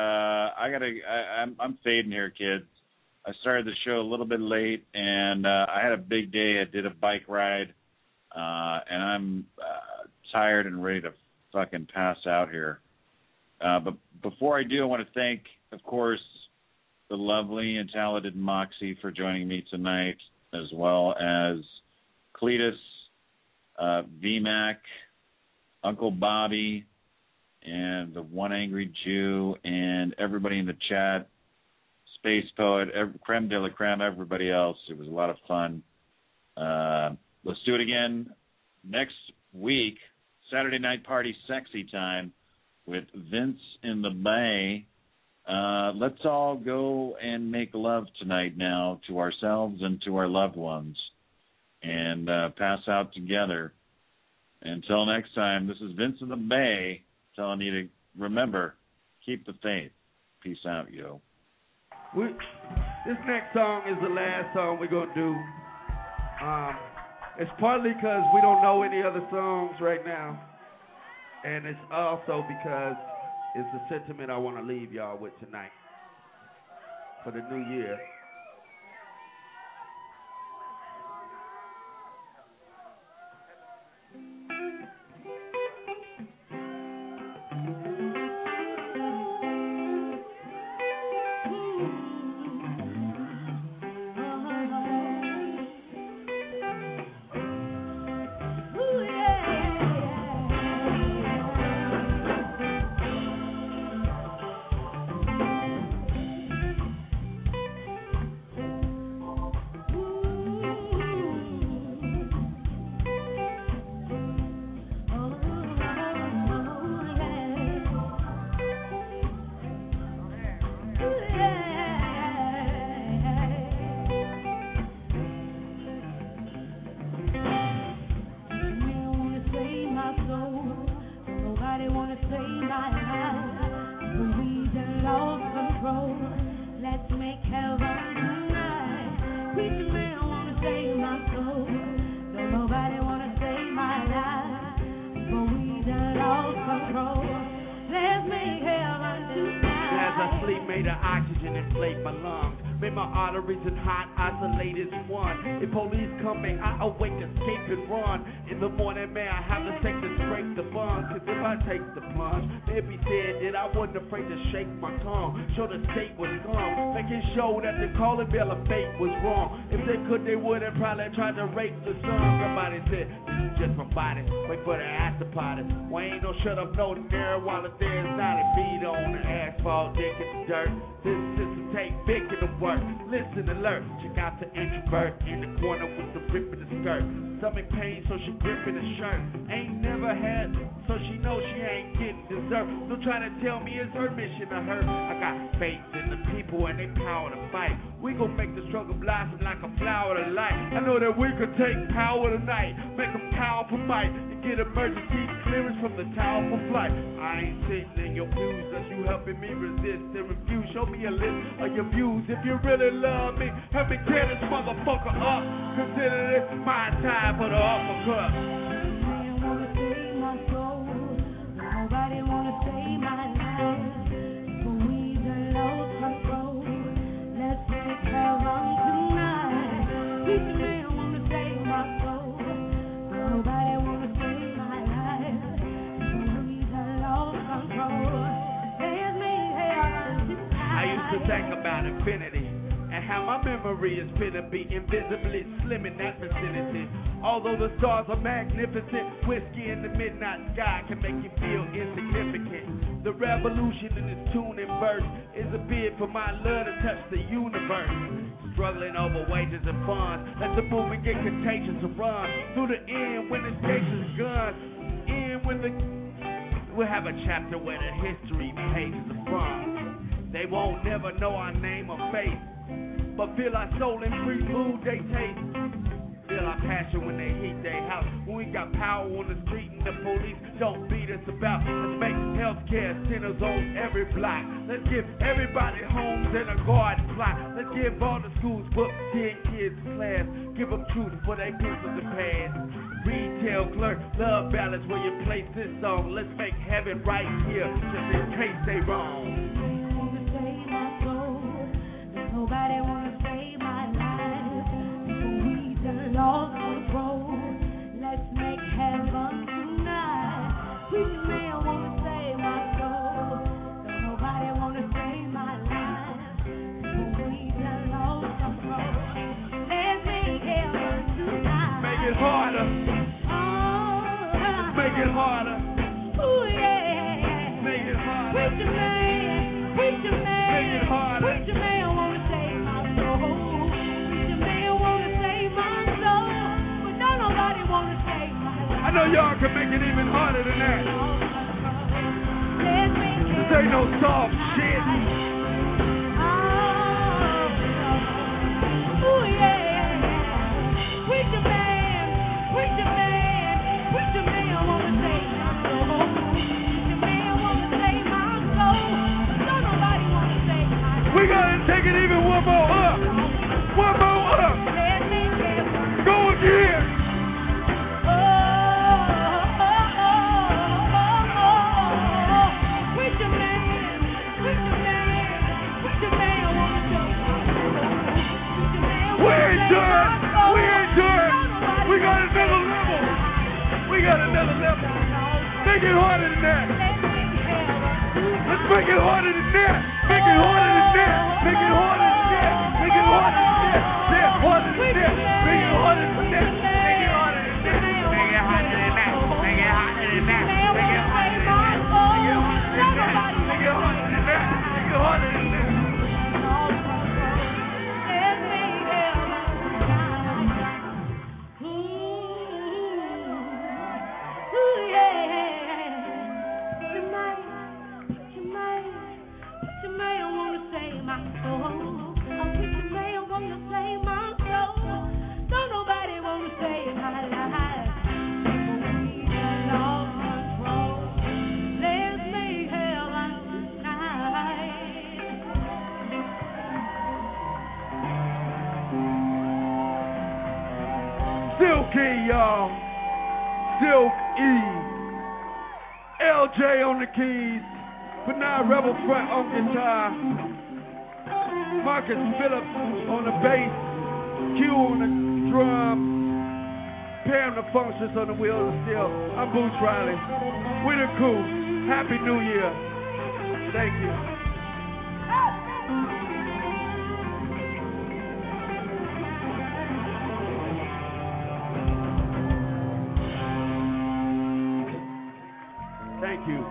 I'm fading here, kids. I started the show a little bit late, and I had a big day. I did a bike ride, and I'm tired and ready to fucking pass out here. But before I do, I want to thank, of course, the lovely and talented Moxie for joining me tonight, as well as Cletus, VMAC, Uncle Bobby, and the One Angry Jew, and everybody in the chat, Space Poet, Creme de la Creme, everybody else. It was a lot of fun. Let's do it again next week, Saturday Night Party Sexy Time with Vince in the Bay. Let's all go and make love tonight now to ourselves and to our loved ones and pass out together. Until next time, this is Vince in the Bay telling you to remember, keep the faith. Peace out, yo. This next song is the last song we're going to do. It's partly because we don't know any other songs right now. And it's also because It's the sentiment I want to leave y'all with tonight for the new year. And hot, isolated one. If police come, may I awake, escape and run. In the morning, may I have the sex to break the bond. Cause if I take the plunge, it be said that I wasn't afraid to shake my tongue. Show the state was gone, making sure that the calling bell of fate was wrong. If they could, they would have probably tried to rape the sun. Somebody said, this is just my body, wait for the after party. Well, ain't no shut up, no there while there's not a beat on the asphalt, dick in the dirt. This system take big in the work. Listen, alert, check out the introvert in the corner with the rip in the skirt. Stomach pain, so she gripping the shirt. Ain't never had, so she knows she ain't getting dessert. Don't try to tell me it's her mission to hurt. I got faith in the people and they power to fight. We gon' make the struggle blossom like a flower to light. I know that we could take power tonight, make them powerful might, and get emergency clearance from the tower for flight. I ain't sitting in your views, unless you helping me resist and refuse. Show me a list of your views. If you really love me, help me tear this motherfucker up. Consider this my time for the uppercut. Nobody wanna save my soul. Nobody wanna save my life. But we done lost control. Let's make heaven tonight. Each man wanna save my soul. Nobody wanna save my life. But we done lost control. Let's make heaven tonight. I used to think about infinity and how my memory is finna be invisibly slim in that vicinity. Although the stars are magnificent, whiskey in the midnight sky can make you feel insignificant. The revolution in this tune and verse is a bid for my love to touch the universe. Struggling over wages and funds, let the movement get contagious and run through the end when the station's guns. End when we'll have a chapter where the history pages are from. They won't never know our name or face, but feel our soul and free food they taste. Feel our passion when they heat their house. When we got power on the street and the police don't beat us about. Let's make healthcare centers on every block. Let's give everybody homes and a garden plot. Let's give all the schools books, 10 kids in class. Give them truth for their pencils and pads. Retail clerk, love ballads where you place this song. Let's make heaven right here, just in case they wrong. Nobody wanna save my life. We done lost control. Let's make heaven tonight. Which man wanna save my soul? Nobody wanna save my life. We done lost control. Let's make heaven tonight. Make it harder. Oh, make it harder. Ooh yeah. Make it harder. Which man? Which man? Make it harder. Which man wanna save my soul? Which man wanna save my soul? But don't nobody wanna save my life. I know y'all can make it even harder than that. Let's make it. This ain't no soft shit. Ooh yeah. Which man? Which man? Which man wanna save my soul? Which man wanna save my soul? Don't nobody wanna save my life. We gotta take it even one more up. One more up. Go again. Which man? at another level. Make it harder than that. Let's make it harder than that. Make it harder than that. Make it harder than that. Make it harder than that. Yeah, harder than that. Make it harder than that. Make it harder than that. Make it harder than that. Make it harder than that. Make it harder than that. Make it harder than that. Make it harder than that. Silk E, y'all. Silk E. LJ on the keys. Benai Rebel front on guitar. Marcus Phillips on the bass. Q on the drum. Pam the functions on the wheels of steel. I'm Boots Riley. We the crew. Happy New Year. Thank you. Thank you.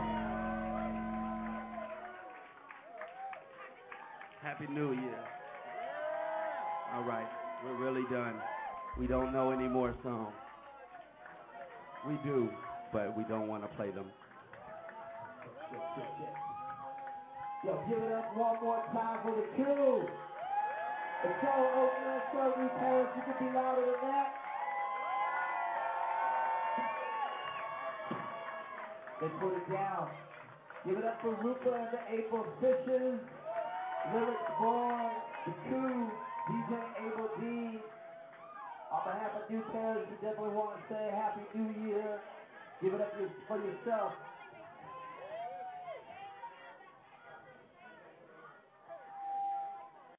Happy New Year. All right, we're really done. We don't know any more songs. We do, but we don't want to play them. Yo, give it up one more time for the crew. The show opener, Certain Paris, you can be louder than that. They put it down. Give it up for Rupa and the April Fishes, Lyrics Born, the crew, DJ Abel D. On behalf of New Paris, we definitely want to say Happy New Year. Give it up for yourself.